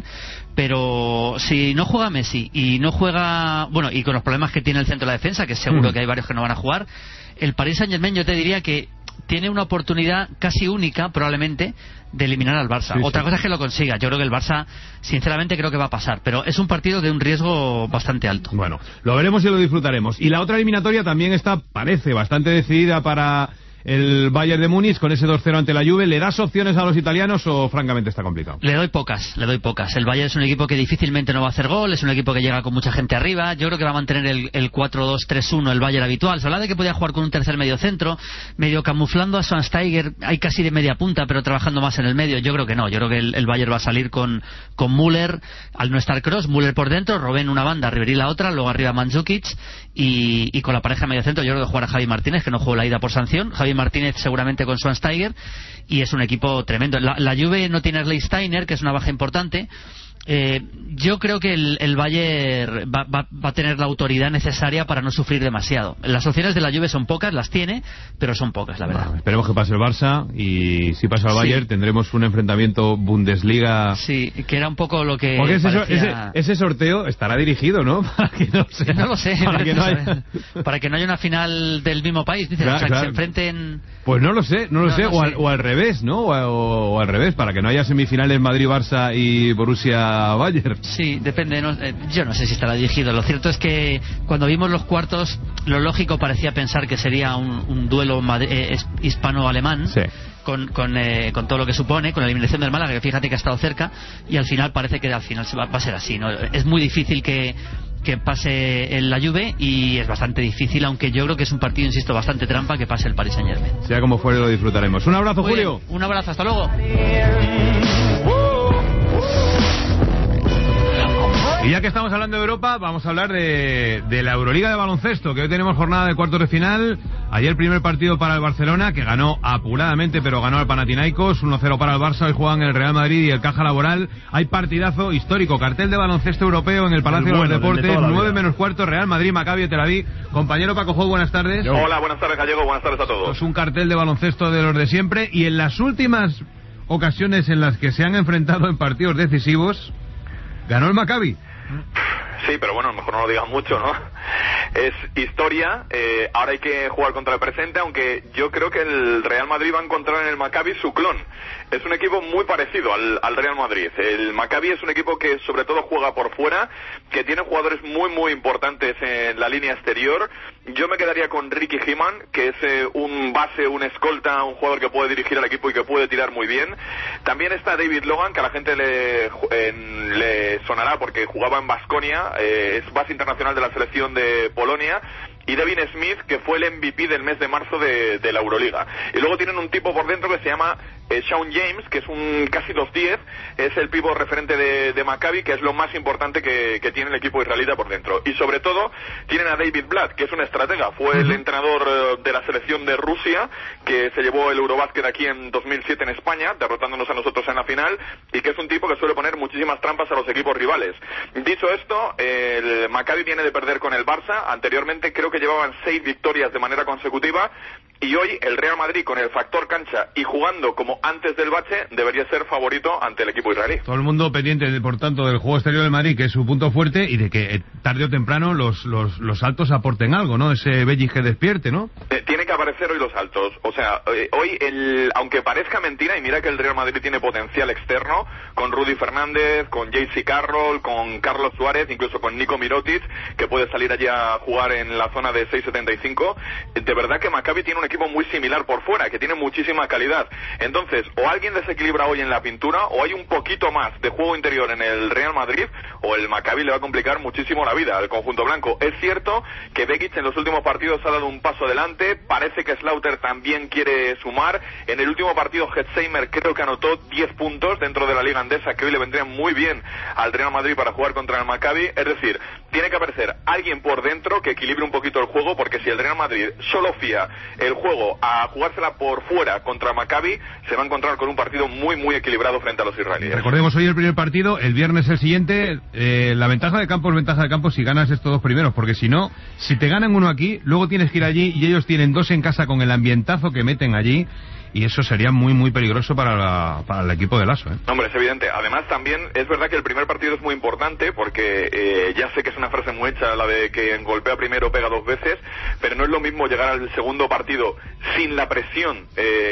Pero si no juega Messi y no juega... Bueno, y con los problemas que tiene el centro de la defensa, que seguro que hay varios que no van a jugar, el Paris Saint-Germain yo te diría que tiene una oportunidad casi única, probablemente, de eliminar al Barça. Otra cosa es que lo consiga. Yo creo que el Barça, sinceramente, creo que va a pasar. Pero es un partido de un riesgo bastante alto. Bueno, lo veremos y lo disfrutaremos. Y la otra eliminatoria también parece bastante decidida para el Bayern de Múnich, con ese 2-0 ante la Juve. ¿Le das opciones a los italianos o francamente está complicado? Le doy pocas. El Bayern es un equipo que difícilmente no va a hacer gol, es un equipo que llega con mucha gente arriba. Yo creo que va a mantener el 4-2-3-1 el Bayern habitual. Se habla de que podía jugar con un tercer medio centro, medio camuflando a Schweinsteiger, hay casi de media punta, pero trabajando más en el medio. Yo creo que no. Yo creo que el Bayern va a salir con Müller, al no estar Kroos, Müller por dentro, Robben una banda, Ribéry la otra, luego arriba Mandzukic, y con la pareja de medio centro yo creo que jugará Javi Martínez, que no jugó la ida por sanción. Javi Martínez seguramente con Schweinsteiger, y es un equipo tremendo. La Juve no tiene a Steiner, que es una baja importante, Yo creo que el Bayern va a tener la autoridad necesaria para no sufrir demasiado. Las opciones de la Juve son pocas, las tiene, pero son pocas, la verdad. Bueno, esperemos que pase el Barça y si pasa el Bayern tendremos un enfrentamiento Bundesliga. Sí, que era un poco lo que porque parecía... ese sorteo estará dirigido, ¿no? Para que no sea... No lo sé, para que no haya una final del mismo país, dices, claro, o sea, que se enfrenten... Pues no lo sé, o al revés, ¿no? O al revés, para que no haya semifinales Madrid-Barça y Borussia-Bayern. Sí, depende, yo no sé si estará dirigido. Lo cierto es que cuando vimos los cuartos, lo lógico parecía pensar que sería un duelo hispano-alemán. Sí. Con todo lo que supone, con la eliminación del Málaga, que fíjate que ha estado cerca, y al final parece que al final va a ser así, ¿no? Es muy difícil que pase en la Juve, y es bastante difícil, aunque yo creo que es un partido, insisto, bastante trampa, que pase el Paris Saint-Germain. Sea como fuere, lo disfrutaremos. Un abrazo, muy Julio. Bien, un abrazo, hasta luego. Y ya que estamos hablando de Europa, vamos a hablar de la Euroliga de baloncesto, que hoy tenemos jornada de cuartos de final. Ayer primer partido para el Barcelona, que ganó apuradamente, pero ganó al Panathinaikos. 1-0 para el Barça, hoy juegan el Real Madrid y el Caja Laboral. Hay partidazo histórico, cartel de baloncesto europeo en el Palacio de los Deportes, 9 menos cuarto, Real Madrid, Maccabi Tel Aviv. Compañero Paco Jou, buenas tardes. Hola, buenas tardes, Gallego, buenas tardes a todos. Es un cartel de baloncesto de los de siempre, y en las últimas ocasiones en las que se han enfrentado en partidos decisivos, ganó el Maccabi. Sí, pero bueno, a lo mejor no lo digan mucho, ¿no? Es historia, ahora hay que jugar contra el presente, aunque yo creo que el Real Madrid va a encontrar en el Maccabi su clon. Es un equipo muy parecido al Real Madrid. El Maccabi es un equipo que sobre todo juega por fuera, que tiene jugadores muy muy importantes en la línea exterior. Yo me quedaría con Ricky Hyman, que es un base, un escolta, un jugador que puede dirigir al equipo y que puede tirar muy bien. También está David Logan, que a la gente le sonará porque jugaba en Baskonia, es base internacional de la selección de Polonia. Y Devin Smith, que fue el MVP del mes de marzo de la Euroliga. Y luego tienen un tipo por dentro que se llama Shawn James, que es un casi 2'10", es el pívot referente de Maccabi, que es lo más importante que tiene el equipo israelita por dentro. Y sobre todo tienen a David Blatt, que es un estratega, fue el entrenador de la selección de Rusia, que se llevó el Eurobásquet aquí en 2007 en España, derrotándonos a nosotros en la final, y que es un tipo que suele poner muchísimas trampas a los equipos rivales. Dicho esto, el Maccabi viene de perder con el Barça, anteriormente creo que llevaban 6 victorias de manera consecutiva, y hoy el Real Madrid, con el factor cancha y jugando como antes del bache, debería ser favorito ante el equipo israelí. Todo el mundo pendiente, por tanto, del juego exterior del Madrid, que es su punto fuerte, y de que tarde o temprano los altos aporten algo, ¿no? Ese Bellis que despierte, ¿no? Tiene que aparecer hoy los altos. O sea, hoy, aunque parezca mentira, y mira que el Real Madrid tiene potencial externo, con Rudy Fernández, con J.C. Carroll, con Carlos Suárez, incluso con Nico Mirotic, que puede salir allí a jugar en la zona de 6.75. De verdad que Maccabi tiene un equipo muy similar por fuera, que tiene muchísima calidad. Entonces, o alguien desequilibra hoy en la pintura, o hay un poquito más de juego interior en el Real Madrid, o el Maccabi le va a complicar muchísimo la vida al conjunto blanco. Es cierto que Begic en los últimos partidos ha dado un paso adelante, parece que Slaughter también quiere sumar. En el último partido Hetzheimer creo que anotó 10 puntos dentro de la liga andesa, que hoy le vendrían muy bien al Real Madrid para jugar contra el Maccabi. Es decir, tiene que aparecer alguien por dentro que equilibre un poquito el juego, porque si el Real Madrid solo fía el juego a jugársela por fuera contra Maccabi, se va a encontrar con un partido muy muy equilibrado frente a los israelíes. Recordemos, hoy el primer partido, el viernes el siguiente. La ventaja de campo es ventaja de campo si ganas estos dos primeros, porque si no, si te ganan uno aquí, luego tienes que ir allí, y ellos tienen 2 en casa con el ambientazo que meten allí, y eso sería muy muy peligroso para el equipo de Lasso, ¿eh? Hombre, es evidente. Además también es verdad que el primer partido es muy importante, porque ya sé que es una frase muy hecha la de que golpea primero pega 2 veces, pero no es lo mismo llegar al segundo partido sin la presión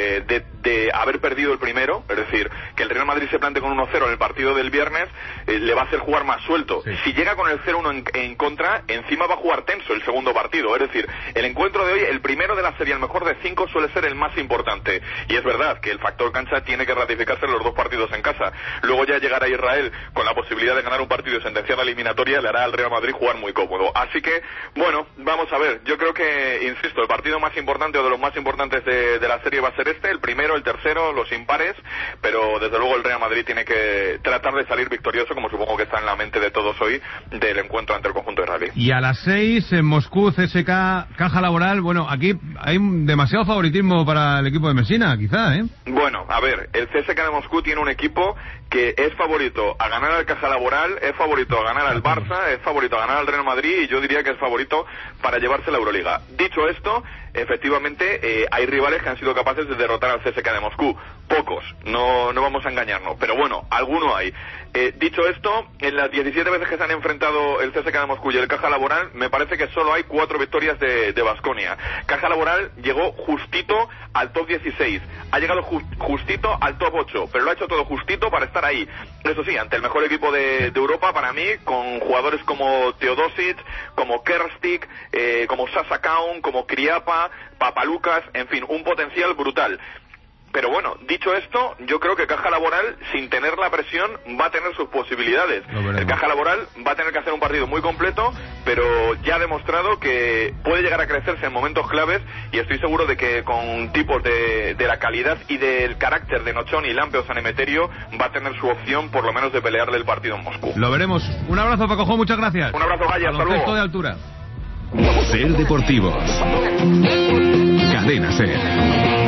de haber perdido el primero. Es decir, que el Real Madrid se plante con 1-0 en el partido del viernes, le va a hacer jugar más suelto. Sí. Si llega con el 0-1 en contra, encima va a jugar tenso el segundo partido. Es decir, el encuentro de hoy, el primero de la serie, el mejor de 5, suele ser el más importante. Y es verdad que el factor cancha tiene que ratificarse en los 2 partidos en casa. Luego ya llegar a Israel con la posibilidad de ganar un partido y sentenciar la eliminatoria le hará al Real Madrid jugar muy cómodo. Así que, bueno, vamos a ver. Yo creo que, insisto, el partido más importante o de los más importantes de la serie va a ser este, el primero, el tercero, los impares, pero desde luego el Real Madrid tiene que tratar de salir victorioso, como supongo que está en la mente de todos hoy, del encuentro ante el conjunto israelí. Y a las 6 en Moscú, CSKA, Caja Laboral. Bueno, aquí hay demasiado favoritismo para el equipo de Messi, China, quizá, ¿eh? Bueno, a ver, el CSKA de Moscú tiene un equipo que es favorito a ganar al Caja Laboral, es favorito a ganar al Barça, es favorito a ganar al Real Madrid y yo diría que es favorito para llevarse la Euroliga. Dicho esto, efectivamente hay rivales que han sido capaces de derrotar al CSKA de Moscú. Pocos, no vamos a engañarnos, pero bueno, alguno hay. Dicho esto, en las 17 veces que se han enfrentado el CSKA de Moscú y el Caja Laboral, me parece que solo hay 4 victorias de Baskonia. Caja Laboral llegó justito al top 16, ha llegado justito al top 8, pero lo ha hecho todo justito para estar ahí. Eso sí, ante el mejor equipo de Europa para mí, con jugadores como Teodosic, como Kerstik, como Sasa Kaun, como Kriapa, Papalukas, en fin, un potencial brutal. Pero bueno, dicho esto, yo creo que Caja Laboral, sin tener la presión, va a tener sus posibilidades. El Caja Laboral va a tener que hacer un partido muy completo, pero ya ha demostrado que puede llegar a crecerse en momentos claves y estoy seguro de que con tipos de la calidad y del carácter de Nochón y Lampe o San Emeterio va a tener su opción, por lo menos, de pelearle el partido en Moscú. Lo veremos. Un abrazo, Paco, muchas gracias. Un abrazo, Gaya, hasta luego. De altura. Ser Deportivos. Cadena Ser.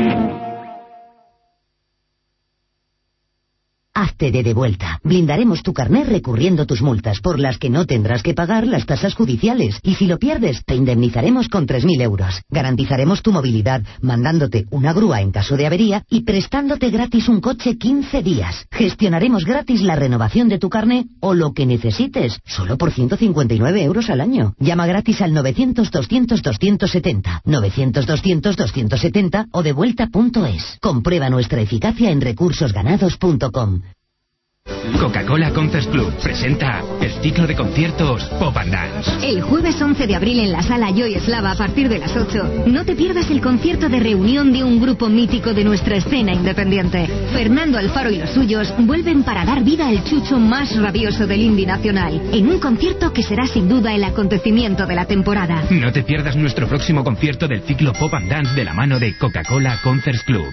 Hazte de devuelta. Blindaremos tu carnet recurriendo tus multas, por las que no tendrás que pagar las tasas judiciales. Y si lo pierdes, te indemnizaremos con 3.000 euros. Garantizaremos tu movilidad, mandándote una grúa en caso de avería y prestándote gratis un coche 15 días. Gestionaremos gratis la renovación de tu carnet o lo que necesites, solo por 159 euros al año. Llama gratis al 900-200-270, 900-200-270 o devuelta.es. Comprueba nuestra eficacia en recursosganados.com. Coca-Cola Concert Club presenta el ciclo de conciertos Pop and Dance. El jueves 11 de abril en la sala Joy Eslava a partir de las 8. No te pierdas el concierto de reunión de un grupo mítico de nuestra escena independiente. Fernando Alfaro y los suyos vuelven para dar vida al chucho más rabioso del indie nacional, en un concierto que será sin duda el acontecimiento de la temporada. No te pierdas nuestro próximo concierto del ciclo Pop and Dance de la mano de Coca-Cola Concert Club.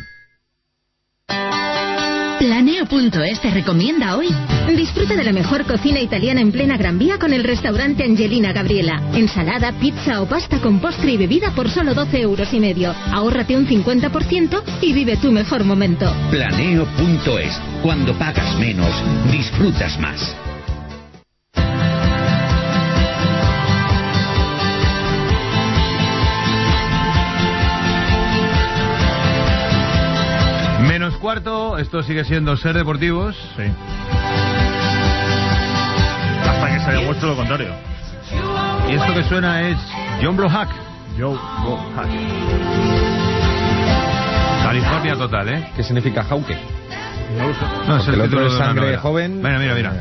Planeo.es te recomienda hoy: disfruta de la mejor cocina italiana en plena Gran Vía con el restaurante Angelina Gabriela. Ensalada, pizza o pasta con postre y bebida por solo 12,5 euros. Ahórrate un 50% y vive tu mejor momento. Planeo.es. Cuando pagas menos, disfrutas más. Menos cuarto, esto sigue siendo Ser Deportivos. Sí. Hasta que se demuestre lo contrario. Y esto que suena es John Brohack. California total, ¿eh? ¿Qué significa Hauke? No, es el otro de sangre novela. joven. Mira.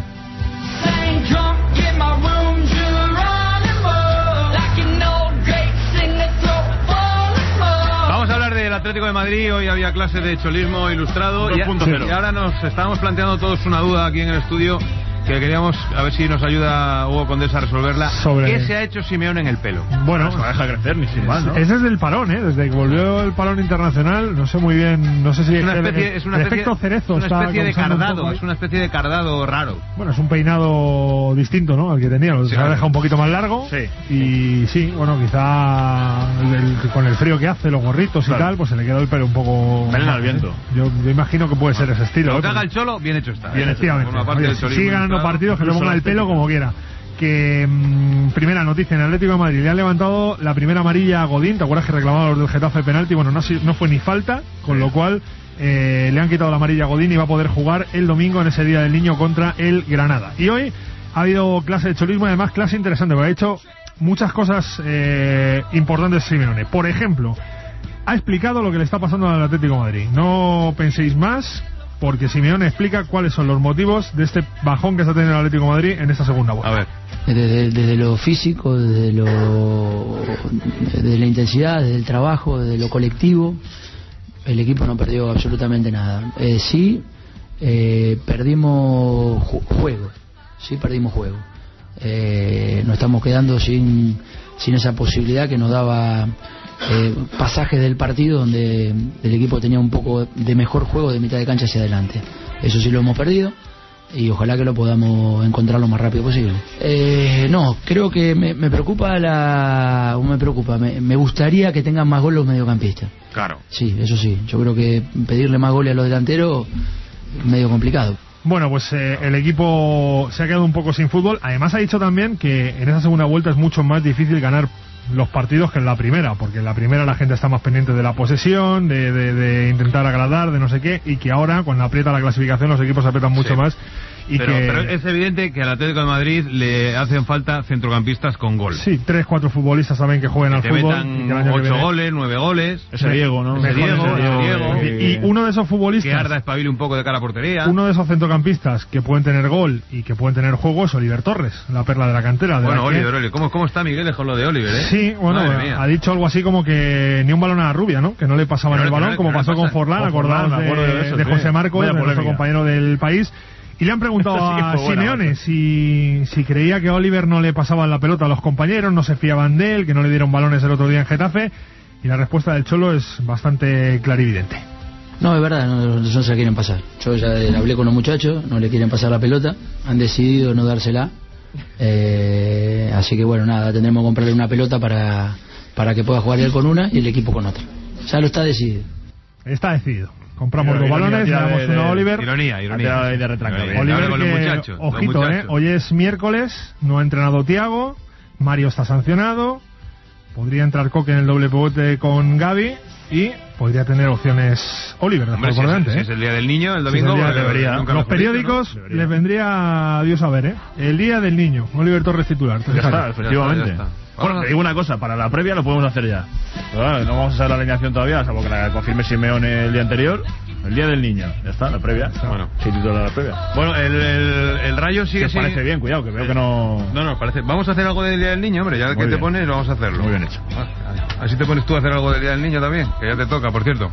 Vamos a hablar del Atlético de Madrid. Hoy había clase de cholismo ilustrado 2.0. y ahora nos estábamos planteando todos una duda aquí en el estudio que queríamos a ver si nos ayuda Hugo Condés a resolverla. ¿Qué se ha hecho Simeone en el pelo? Bueno, se va a dejar crecer ni sin más, ¿no? Es desde el parón, desde que volvió el parón internacional, no sé muy bien, no sé si es una efecto cerezo, es una especie de cardado, es una especie de cardado raro. Bueno, es un peinado distinto, ¿no?, al que tenía, se lo ha dejado un poquito más largo. Sí. Y sí, bueno, quizá con el frío que hace, los gorritos y tal, pues se le quedó el pelo un poco melena al viento. Yo imagino que puede ser ese estilo. Lo que haga el Cholo, bien hecho está. Bien, efectivamente. Sigue ganando partidos, que se ponga el pelo como quiera. Que primera noticia, en el Atlético de Madrid le han levantado la primera amarilla a Godín. ¿Te acuerdas que reclamaban los del Getafe penalti? Bueno, no fue ni falta, con lo cual le han quitado la amarilla a Godín y va a poder jugar el domingo en ese Día del Niño contra el Granada. Y hoy ha habido clase de cholismo, además clase interesante, porque ha hecho muchas cosas importantes Simeone. Por ejemplo, ha explicado lo que le está pasando al Atlético de Madrid. No penséis más, porque Simeone explica cuáles son los motivos de este bajón que está teniendo el Atlético de Madrid en esta segunda vuelta. A ver. Desde lo físico, desde la intensidad, desde el trabajo, desde lo colectivo, el equipo no perdió absolutamente nada. Sí, perdimos juego. Nos estamos quedando sin esa posibilidad que nos daba pasajes del partido donde el equipo tenía un poco de mejor juego de mitad de cancha hacia adelante. Eso sí lo hemos perdido, y ojalá que lo podamos encontrar lo más rápido posible. No, creo que me preocupa me gustaría que tengan más goles los mediocampistas. Claro. Sí, eso sí, yo creo que pedirle más goles a los delanteros es medio complicado. Bueno, pues el equipo se ha quedado un poco sin fútbol. Además ha dicho también que en esa segunda vuelta es mucho más difícil ganar los partidos que en la primera, porque en la primera la gente está más pendiente de la posesión, de intentar agradar, de no sé qué, y que ahora cuando aprieta la clasificación los equipos aprietan mucho más. Pero es evidente que al Atlético de Madrid le hacen falta centrocampistas con gol. Sí, 3-4 futbolistas saben que jueguen al fútbol. Que metan 8 goles, 9 goles. Ese Diego, ¿no? Ese Diego. Y uno de esos futbolistas... Que Arda espabile un poco de cara a portería. Uno de esos centrocampistas que pueden tener gol y que pueden tener juego es Oliver Torres, la perla de la cantera. Bueno, Oliver. ¿Cómo está Miguel con lo de Oliver, Sí, bueno, ha dicho algo así como que ni un balón a la rubia, ¿no? Que no le pasaban el balón, como pasó con Forlán, acordados de José Marcos, nuestro compañero del País. Y le han preguntado a Simeone si creía que a Oliver no le pasaban la pelota a los compañeros, no se fiaban de él, que no le dieron balones el otro día en Getafe, y la respuesta del Cholo es bastante clarividente. No, es verdad, no se la quieren pasar. Yo ya hablé con los muchachos, no le quieren pasar la pelota, han decidido no dársela, así que bueno, nada, tendremos que comprarle una pelota para que pueda jugar él con una y el equipo con otra. Ya lo está decidido. Está decidido. Compramos 2 balones, le damos uno a Oliver. Ironía. Oliver que, ojito, hoy es miércoles, no ha entrenado Thiago, Mario está sancionado, podría entrar Coque en el doble pivote con Gavi y podría tener opciones Oliver. Hombre, si es el día del niño, el domingo, los periódicos les vendría a Dios a ver, el día del niño, Oliver Torres titular. Ya está, efectivamente. Bueno, te digo una cosa, para la previa lo podemos hacer ya. Pero no vamos a hacer la alineación todavía, salvo que la confirme Simeone el día anterior. El día del niño, ya está, la previa. Bueno, sí, titular la previa. Bueno, el Rayo sigue sin... parece bien, cuidado, que veo que no... No, parece... Vamos a hacer algo del día del niño, hombre, ya que te pones vamos a hacerlo. Muy bien hecho. Así te pones tú a hacer algo del día del niño también, que ya te toca, por cierto.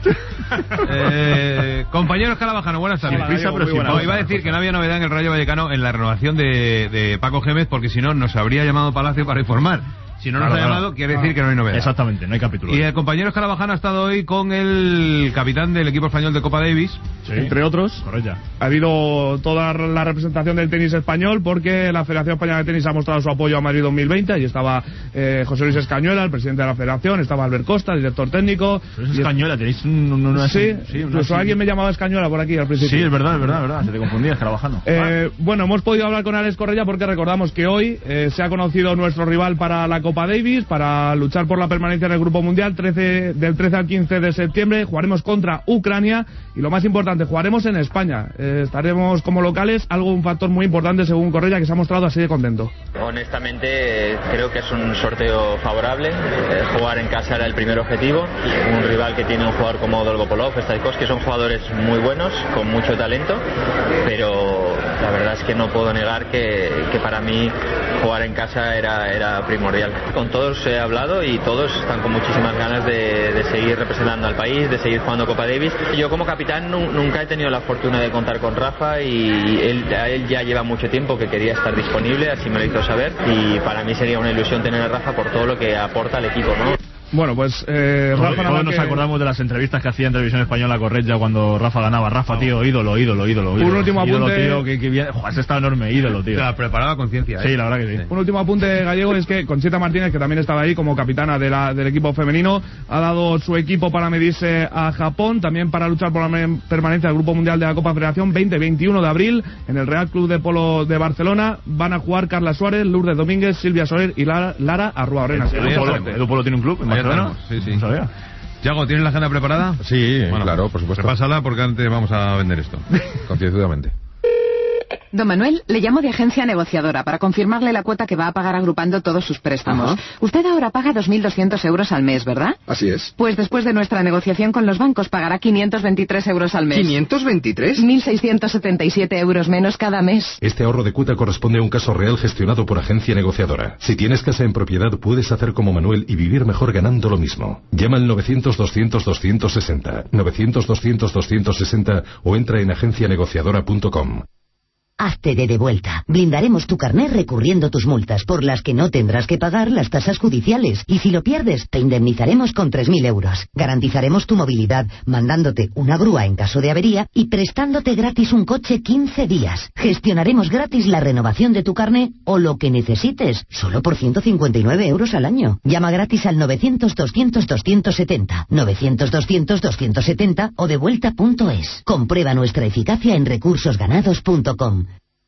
Compañeros Calabajano, buenas tardes. Iba a decir que no había novedad en el Rayo Vallecano en la renovación de Paco Gémez, porque si no nos habría llamado Palacio para informar. Si no nos ha llamado, quiere decir que no hay novedad. Exactamente, no hay capítulo. Y el compañero Escarabajano ha estado hoy con el capitán del equipo español de Copa Davis. Sí, entre otros. Correcto. Ha habido toda la representación del tenis español porque la Federación Española de Tenis ha mostrado su apoyo a Madrid 2020. Allí estaba José Luis Escañuela, el presidente de la Federación, estaba Albert Costa, el director técnico. Pero es Escañuela, tenéis una... Sí, incluso alguien me llamaba Escañola por aquí al principio. Sí, es verdad, se te confundía, Escarabajano. Bueno, hemos podido hablar con Alex Correia porque recordamos que hoy se ha conocido nuestro rival para la Copa Davis, para luchar por la permanencia en el Grupo Mundial. Del 13 al 15 de septiembre jugaremos contra Ucrania y lo más importante, jugaremos en España. Estaremos como locales, un factor muy importante según Correia, que se ha mostrado así de contento. Honestamente creo que es un sorteo favorable. Jugar en casa era el primer objetivo. Un rival que tiene un jugador como Dolgopolov, Staikowski, son jugadores muy buenos, con mucho talento, pero la verdad es que no puedo negar que para mí jugar en casa era primordial. Con todos he hablado y todos están con muchísimas ganas de seguir representando al país, de seguir jugando Copa Davis. Yo como capitán nunca he tenido la fortuna de contar con Rafa y él ya lleva mucho tiempo que quería estar disponible, así me lo hizo saber, y para mí sería una ilusión tener a Rafa por todo lo que aporta al equipo, ¿no? Bueno, pues Rafa, todos nos acordamos de las entrevistas que hacía en Televisión Española Correia cuando Rafa ganaba. Rafa, tío, ídolo. Un último apunte, tío, que bien, ese está enorme, ídolo, tío. La preparaba con ciencia. Sí, la verdad que sí. Un último apunte gallego es que Conchita Martínez, que también estaba ahí como capitana del equipo femenino, ha dado su equipo para medirse a Japón, también para luchar por la permanencia del Grupo Mundial de la Copa Federación 20-21 de abril en el Real Club de Polo de Barcelona. Van a jugar Carla Suárez, Lourdes Domínguez, Silvia Soler y Lara Arruabarrena. ¿Edu Polo tiene un club en Barcelona? Sí. No sabía. Yago, ¿tienes la agenda preparada? Sí, bueno, claro, por supuesto. Repásala porque antes vamos a vender esto. Concienzudamente. Don Manuel, le llamo de agencia negociadora para confirmarle la cuota que va a pagar agrupando todos sus préstamos. Ajá. Usted ahora paga 2.200 euros al mes, ¿verdad? Así es. Pues después de nuestra negociación con los bancos pagará 523 euros al mes. ¿523? 1.677 euros menos cada mes. Este ahorro de cuota corresponde a un caso real gestionado por agencia negociadora. Si tienes casa en propiedad, puedes hacer como Manuel y vivir mejor ganando lo mismo. Llama al 900-200-260, 900-200-260 o entra en agencianegociadora.com. Hazte de Devuelta. Blindaremos tu carnet recurriendo tus multas, por las que no tendrás que pagar las tasas judiciales. Y si lo pierdes, te indemnizaremos con 3.000 euros. Garantizaremos tu movilidad, mandándote una grúa en caso de avería y prestándote gratis un coche 15 días. Gestionaremos gratis la renovación de tu carnet o lo que necesites, solo por 159 euros al año. Llama gratis al 900-200-270, 900-200-270 o devuelta.es. Comprueba nuestra eficacia en recursosganados.com.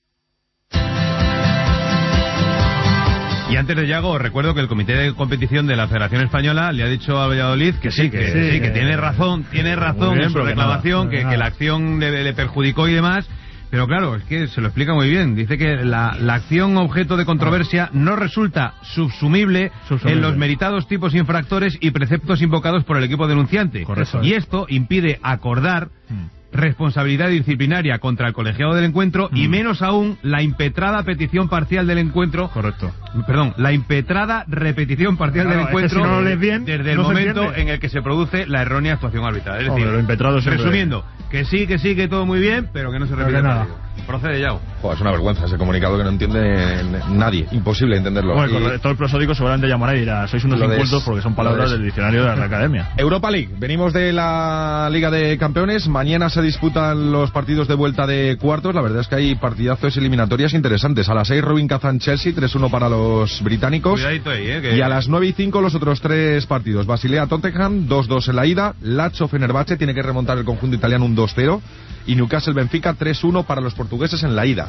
Y antes de Yago, os recuerdo que el comité de competición de la Federación Española le ha dicho a Valladolid que tiene razón en su reclamación, que la acción le perjudicó y demás. Pero claro, es que se lo explica muy bien. Dice que la acción objeto de controversia no resulta subsumible en los meritados tipos infractores y preceptos invocados por el equipo denunciante. Correcto. Y esto impide acordar responsabilidad disciplinaria contra el colegiado del encuentro y menos aún la impetrada petición parcial del encuentro. Correcto. Perdón, la impetrada repetición parcial del encuentro, si no lo lees bien, desde el no momento en el que se produce la errónea actuación arbitral. Es decir, lo impetrado resumiendo, que sí, que todo muy bien, pero que no se repite nada. Procede, Yao. Es una vergüenza ese comunicado que no entiende nadie. Imposible entenderlo. Bueno, todo el prosódico seguramente llamará y dirá: sois unos incultos porque son palabras del diccionario de la academia. Europa League. Venimos de la Liga de Campeones. Mañana se disputan los partidos de vuelta de cuartos. La verdad es que hay partidazos eliminatorias interesantes. A las 6 Rubin Kazan-Chelsea, 3-1 para los británicos. Cuidadito ahí, Y a las 9:05 los otros 3 partidos. Basilea-Tottenham, 2-2 en la ida. Lazio-Fenerbahce, tiene que remontar el conjunto italiano un 2-0. Y Newcastle-Benfica, 3-1 para los portugueses en la ida.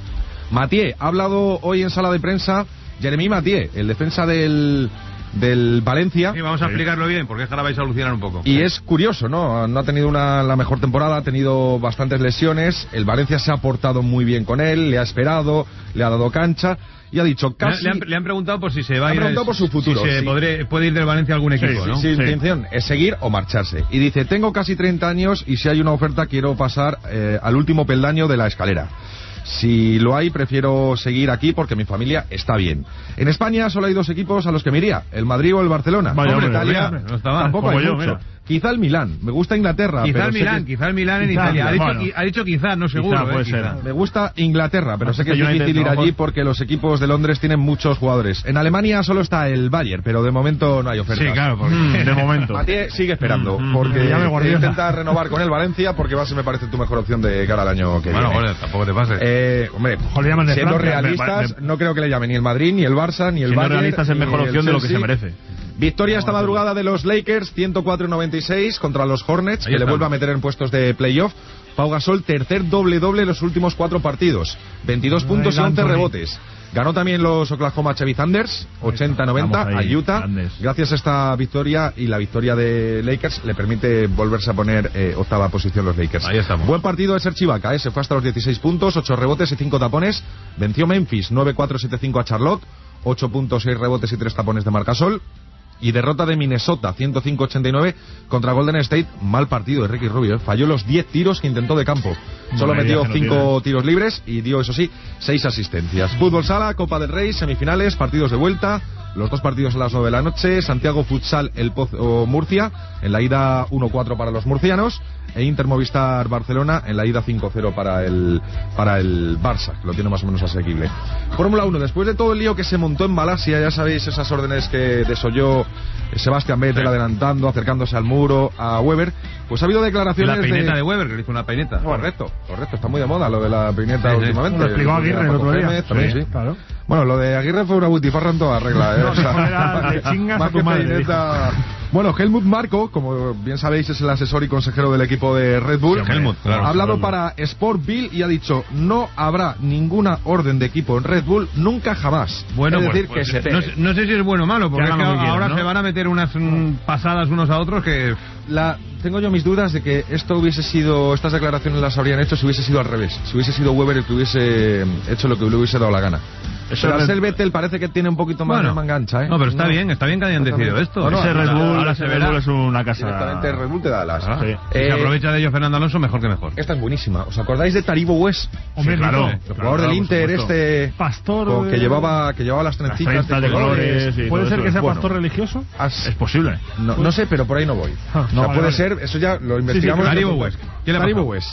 Mathieu ha hablado hoy en sala de prensa. Jeremy Mathieu, el defensa del Valencia. Sí, vamos a explicarlo bien, porque ahora vais a alucinar un poco. Y es curioso, ¿no? No ha tenido la mejor temporada, ha tenido bastantes lesiones. El Valencia se ha portado muy bien con él, le ha esperado, le ha dado cancha. Y ha dicho casi... Le han preguntado por si se va a ir... Le han preguntado por su futuro. Si puede ir del Valencia a algún equipo, ¿no? Su intención es seguir o marcharse. Y dice: tengo casi 30 años y si hay una oferta quiero pasar al último peldaño de la escalera. Si lo hay, prefiero seguir aquí porque mi familia está bien. En España solo hay 2 equipos a los que me iría: el Madrid o el Barcelona. Italia no está mal. Tampoco hay mucho. Quizá el Milán. Me gusta Inglaterra. Quizá el Milán en Italia. Ha dicho quizá, no seguro. Puede ser. Me gusta Inglaterra, pero sé que es difícil ir allí porque los equipos de Londres tienen muchos jugadores. En Alemania solo está el Bayern, pero de momento no hay oferta. Sí, claro, porque de momento. Mathieu sigue esperando, porque intenta renovar con el Valencia, porque va a ser, me parece, tu mejor opción de cara al año que viene. Bueno, tampoco te pases. Hombre, siendo realistas, no creo que le llame ni el Madrid, ni el Barça, ni el Bayern. Siendo realistas es mejor opción de lo que se merece. Victoria esta madrugada de los Lakers, 104-96 contra los Hornets, que le vuelve a meter en puestos de playoff. Pau Gasol, tercer doble-doble en los últimos 4 partidos. 22 puntos y 11 rebotes. Ganó también los Oklahoma Chevy Thunders, 80-90 a Utah. Gracias a esta victoria y la victoria de Lakers le permite volverse a poner octava posición los Lakers. Ahí estamos. Buen partido de Serge Ibaka, se fue hasta los 16 puntos, 8 rebotes y 5 tapones. Venció Memphis 9-4-7-5 a Charlotte, 8 puntos, 6 rebotes y 3 tapones de Marc Gasol. Y derrota de Minnesota, 105-89 contra Golden State. Mal partido de Ricky Rubio, Falló los 10 tiros que intentó de campo. Solo metió 5 tiros libres y dio, eso sí, 6 asistencias. Fútbol sala, Copa del Rey, semifinales, partidos de vuelta. Los 2 partidos a las 9 de la noche. Santiago Futsal, El Pozo Murcia. En la ida 1-4 para los murcianos. E Inter Movistar Barcelona en la ida 5-0 para el Barça, que lo tiene más o menos asequible. Fórmula 1, después de todo el lío que se montó en Malasia, ya sabéis esas órdenes que desolló Sebastián Vettel adelantando, acercándose al muro, a Weber, pues ha habido declaraciones de... La peineta de Weber, que le hizo una peineta. Correcto, está muy de moda lo de la peineta últimamente. Lo explicó Aguirre el otro día. Sí, claro. Bueno, lo de Aguirre fue una butifarra en toda regla, más que peineta... Bueno, Helmut Marko, como bien sabéis, es el asesor y consejero del equipo de Red Bull. Helmut, claro, ha hablado para Sport Bill y ha dicho: no habrá ninguna orden de equipo en Red Bull nunca jamás. Bueno, es decir, pues, que no sé si es bueno o malo, porque es que ahora se van a meter unas pasadas unos a otros que... Tengo yo mis dudas de que estas declaraciones las habrían hecho si hubiese sido al revés. Si hubiese sido Weber el que hubiese hecho lo que le hubiese dado la gana. Pero al ser Vettel parece que tiene un poquito más de mangancha, No, pero está bien que hayan decidido esto. Ese Red Bull es una casa... Directamente Red Bull te da las... Si se aprovecha de ello Fernando Alonso, mejor que mejor. Esta es buenísima. ¿Os acordáis de Taribo West? Hombre, claro. El jugador del Inter, pastor... que llevaba las trencitas de colores. ¿Puede ser que sea pastor religioso? Es posible. No sé, pero por ahí no voy. No puede ser, eso ya lo investigamos. Taribo West. Taribo West.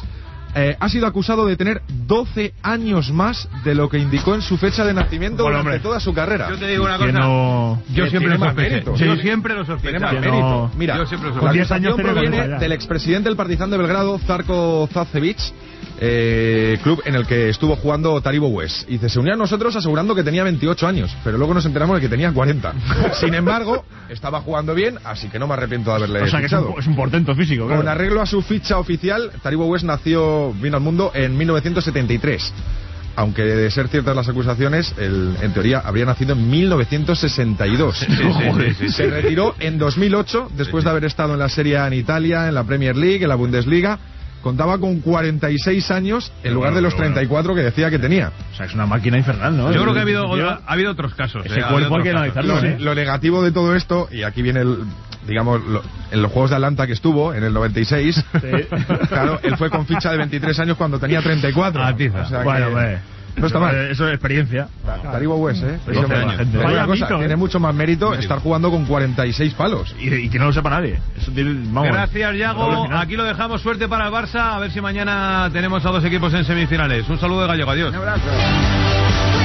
ha sido acusado de tener 12 años más de lo que indicó en su fecha de nacimiento durante toda su carrera. Yo te digo una cosa, yo siempre lo sospeché. Yo siempre lo sospeché. Mira, la acusación proviene del expresidente del Partizan de Belgrado, Zarko Zacevic, club en el que estuvo jugando Taribo West. Y dice, se unió a nosotros asegurando que tenía 28 años, pero luego nos enteramos de que tenía 40. Sin embargo, estaba jugando bien, así que no me arrepiento de haberle fichado. Es un portento físico, claro. Con arreglo a su ficha oficial, Taribo West vino al mundo en 1973. Aunque de ser ciertas las acusaciones, en teoría habría nacido en 1962. Se retiró en 2008, después de haber estado en la Serie A en Italia, en la Premier League, en la Bundesliga. Contaba con 46 años en lugar de los 34 que decía que tenía. O sea, es una máquina infernal, ¿no? Yo creo que ha habido otros casos. Ese cuerpo hay que analizarlo. Lo negativo de todo esto, y aquí viene en los Juegos de Atlanta que estuvo, en el 96, claro, él fue con ficha de 23 años cuando tenía 34. O sea, bueno, no está mal. Eso es experiencia. Taribo West, tiene mucho más mérito estar jugando con 46 palos. Y que no lo sepa nadie. Gracias, Yago. Aquí lo dejamos. Suerte para el Barça. A ver si mañana tenemos a dos equipos en semifinales. Un saludo de Gallego. Adiós. Un abrazo.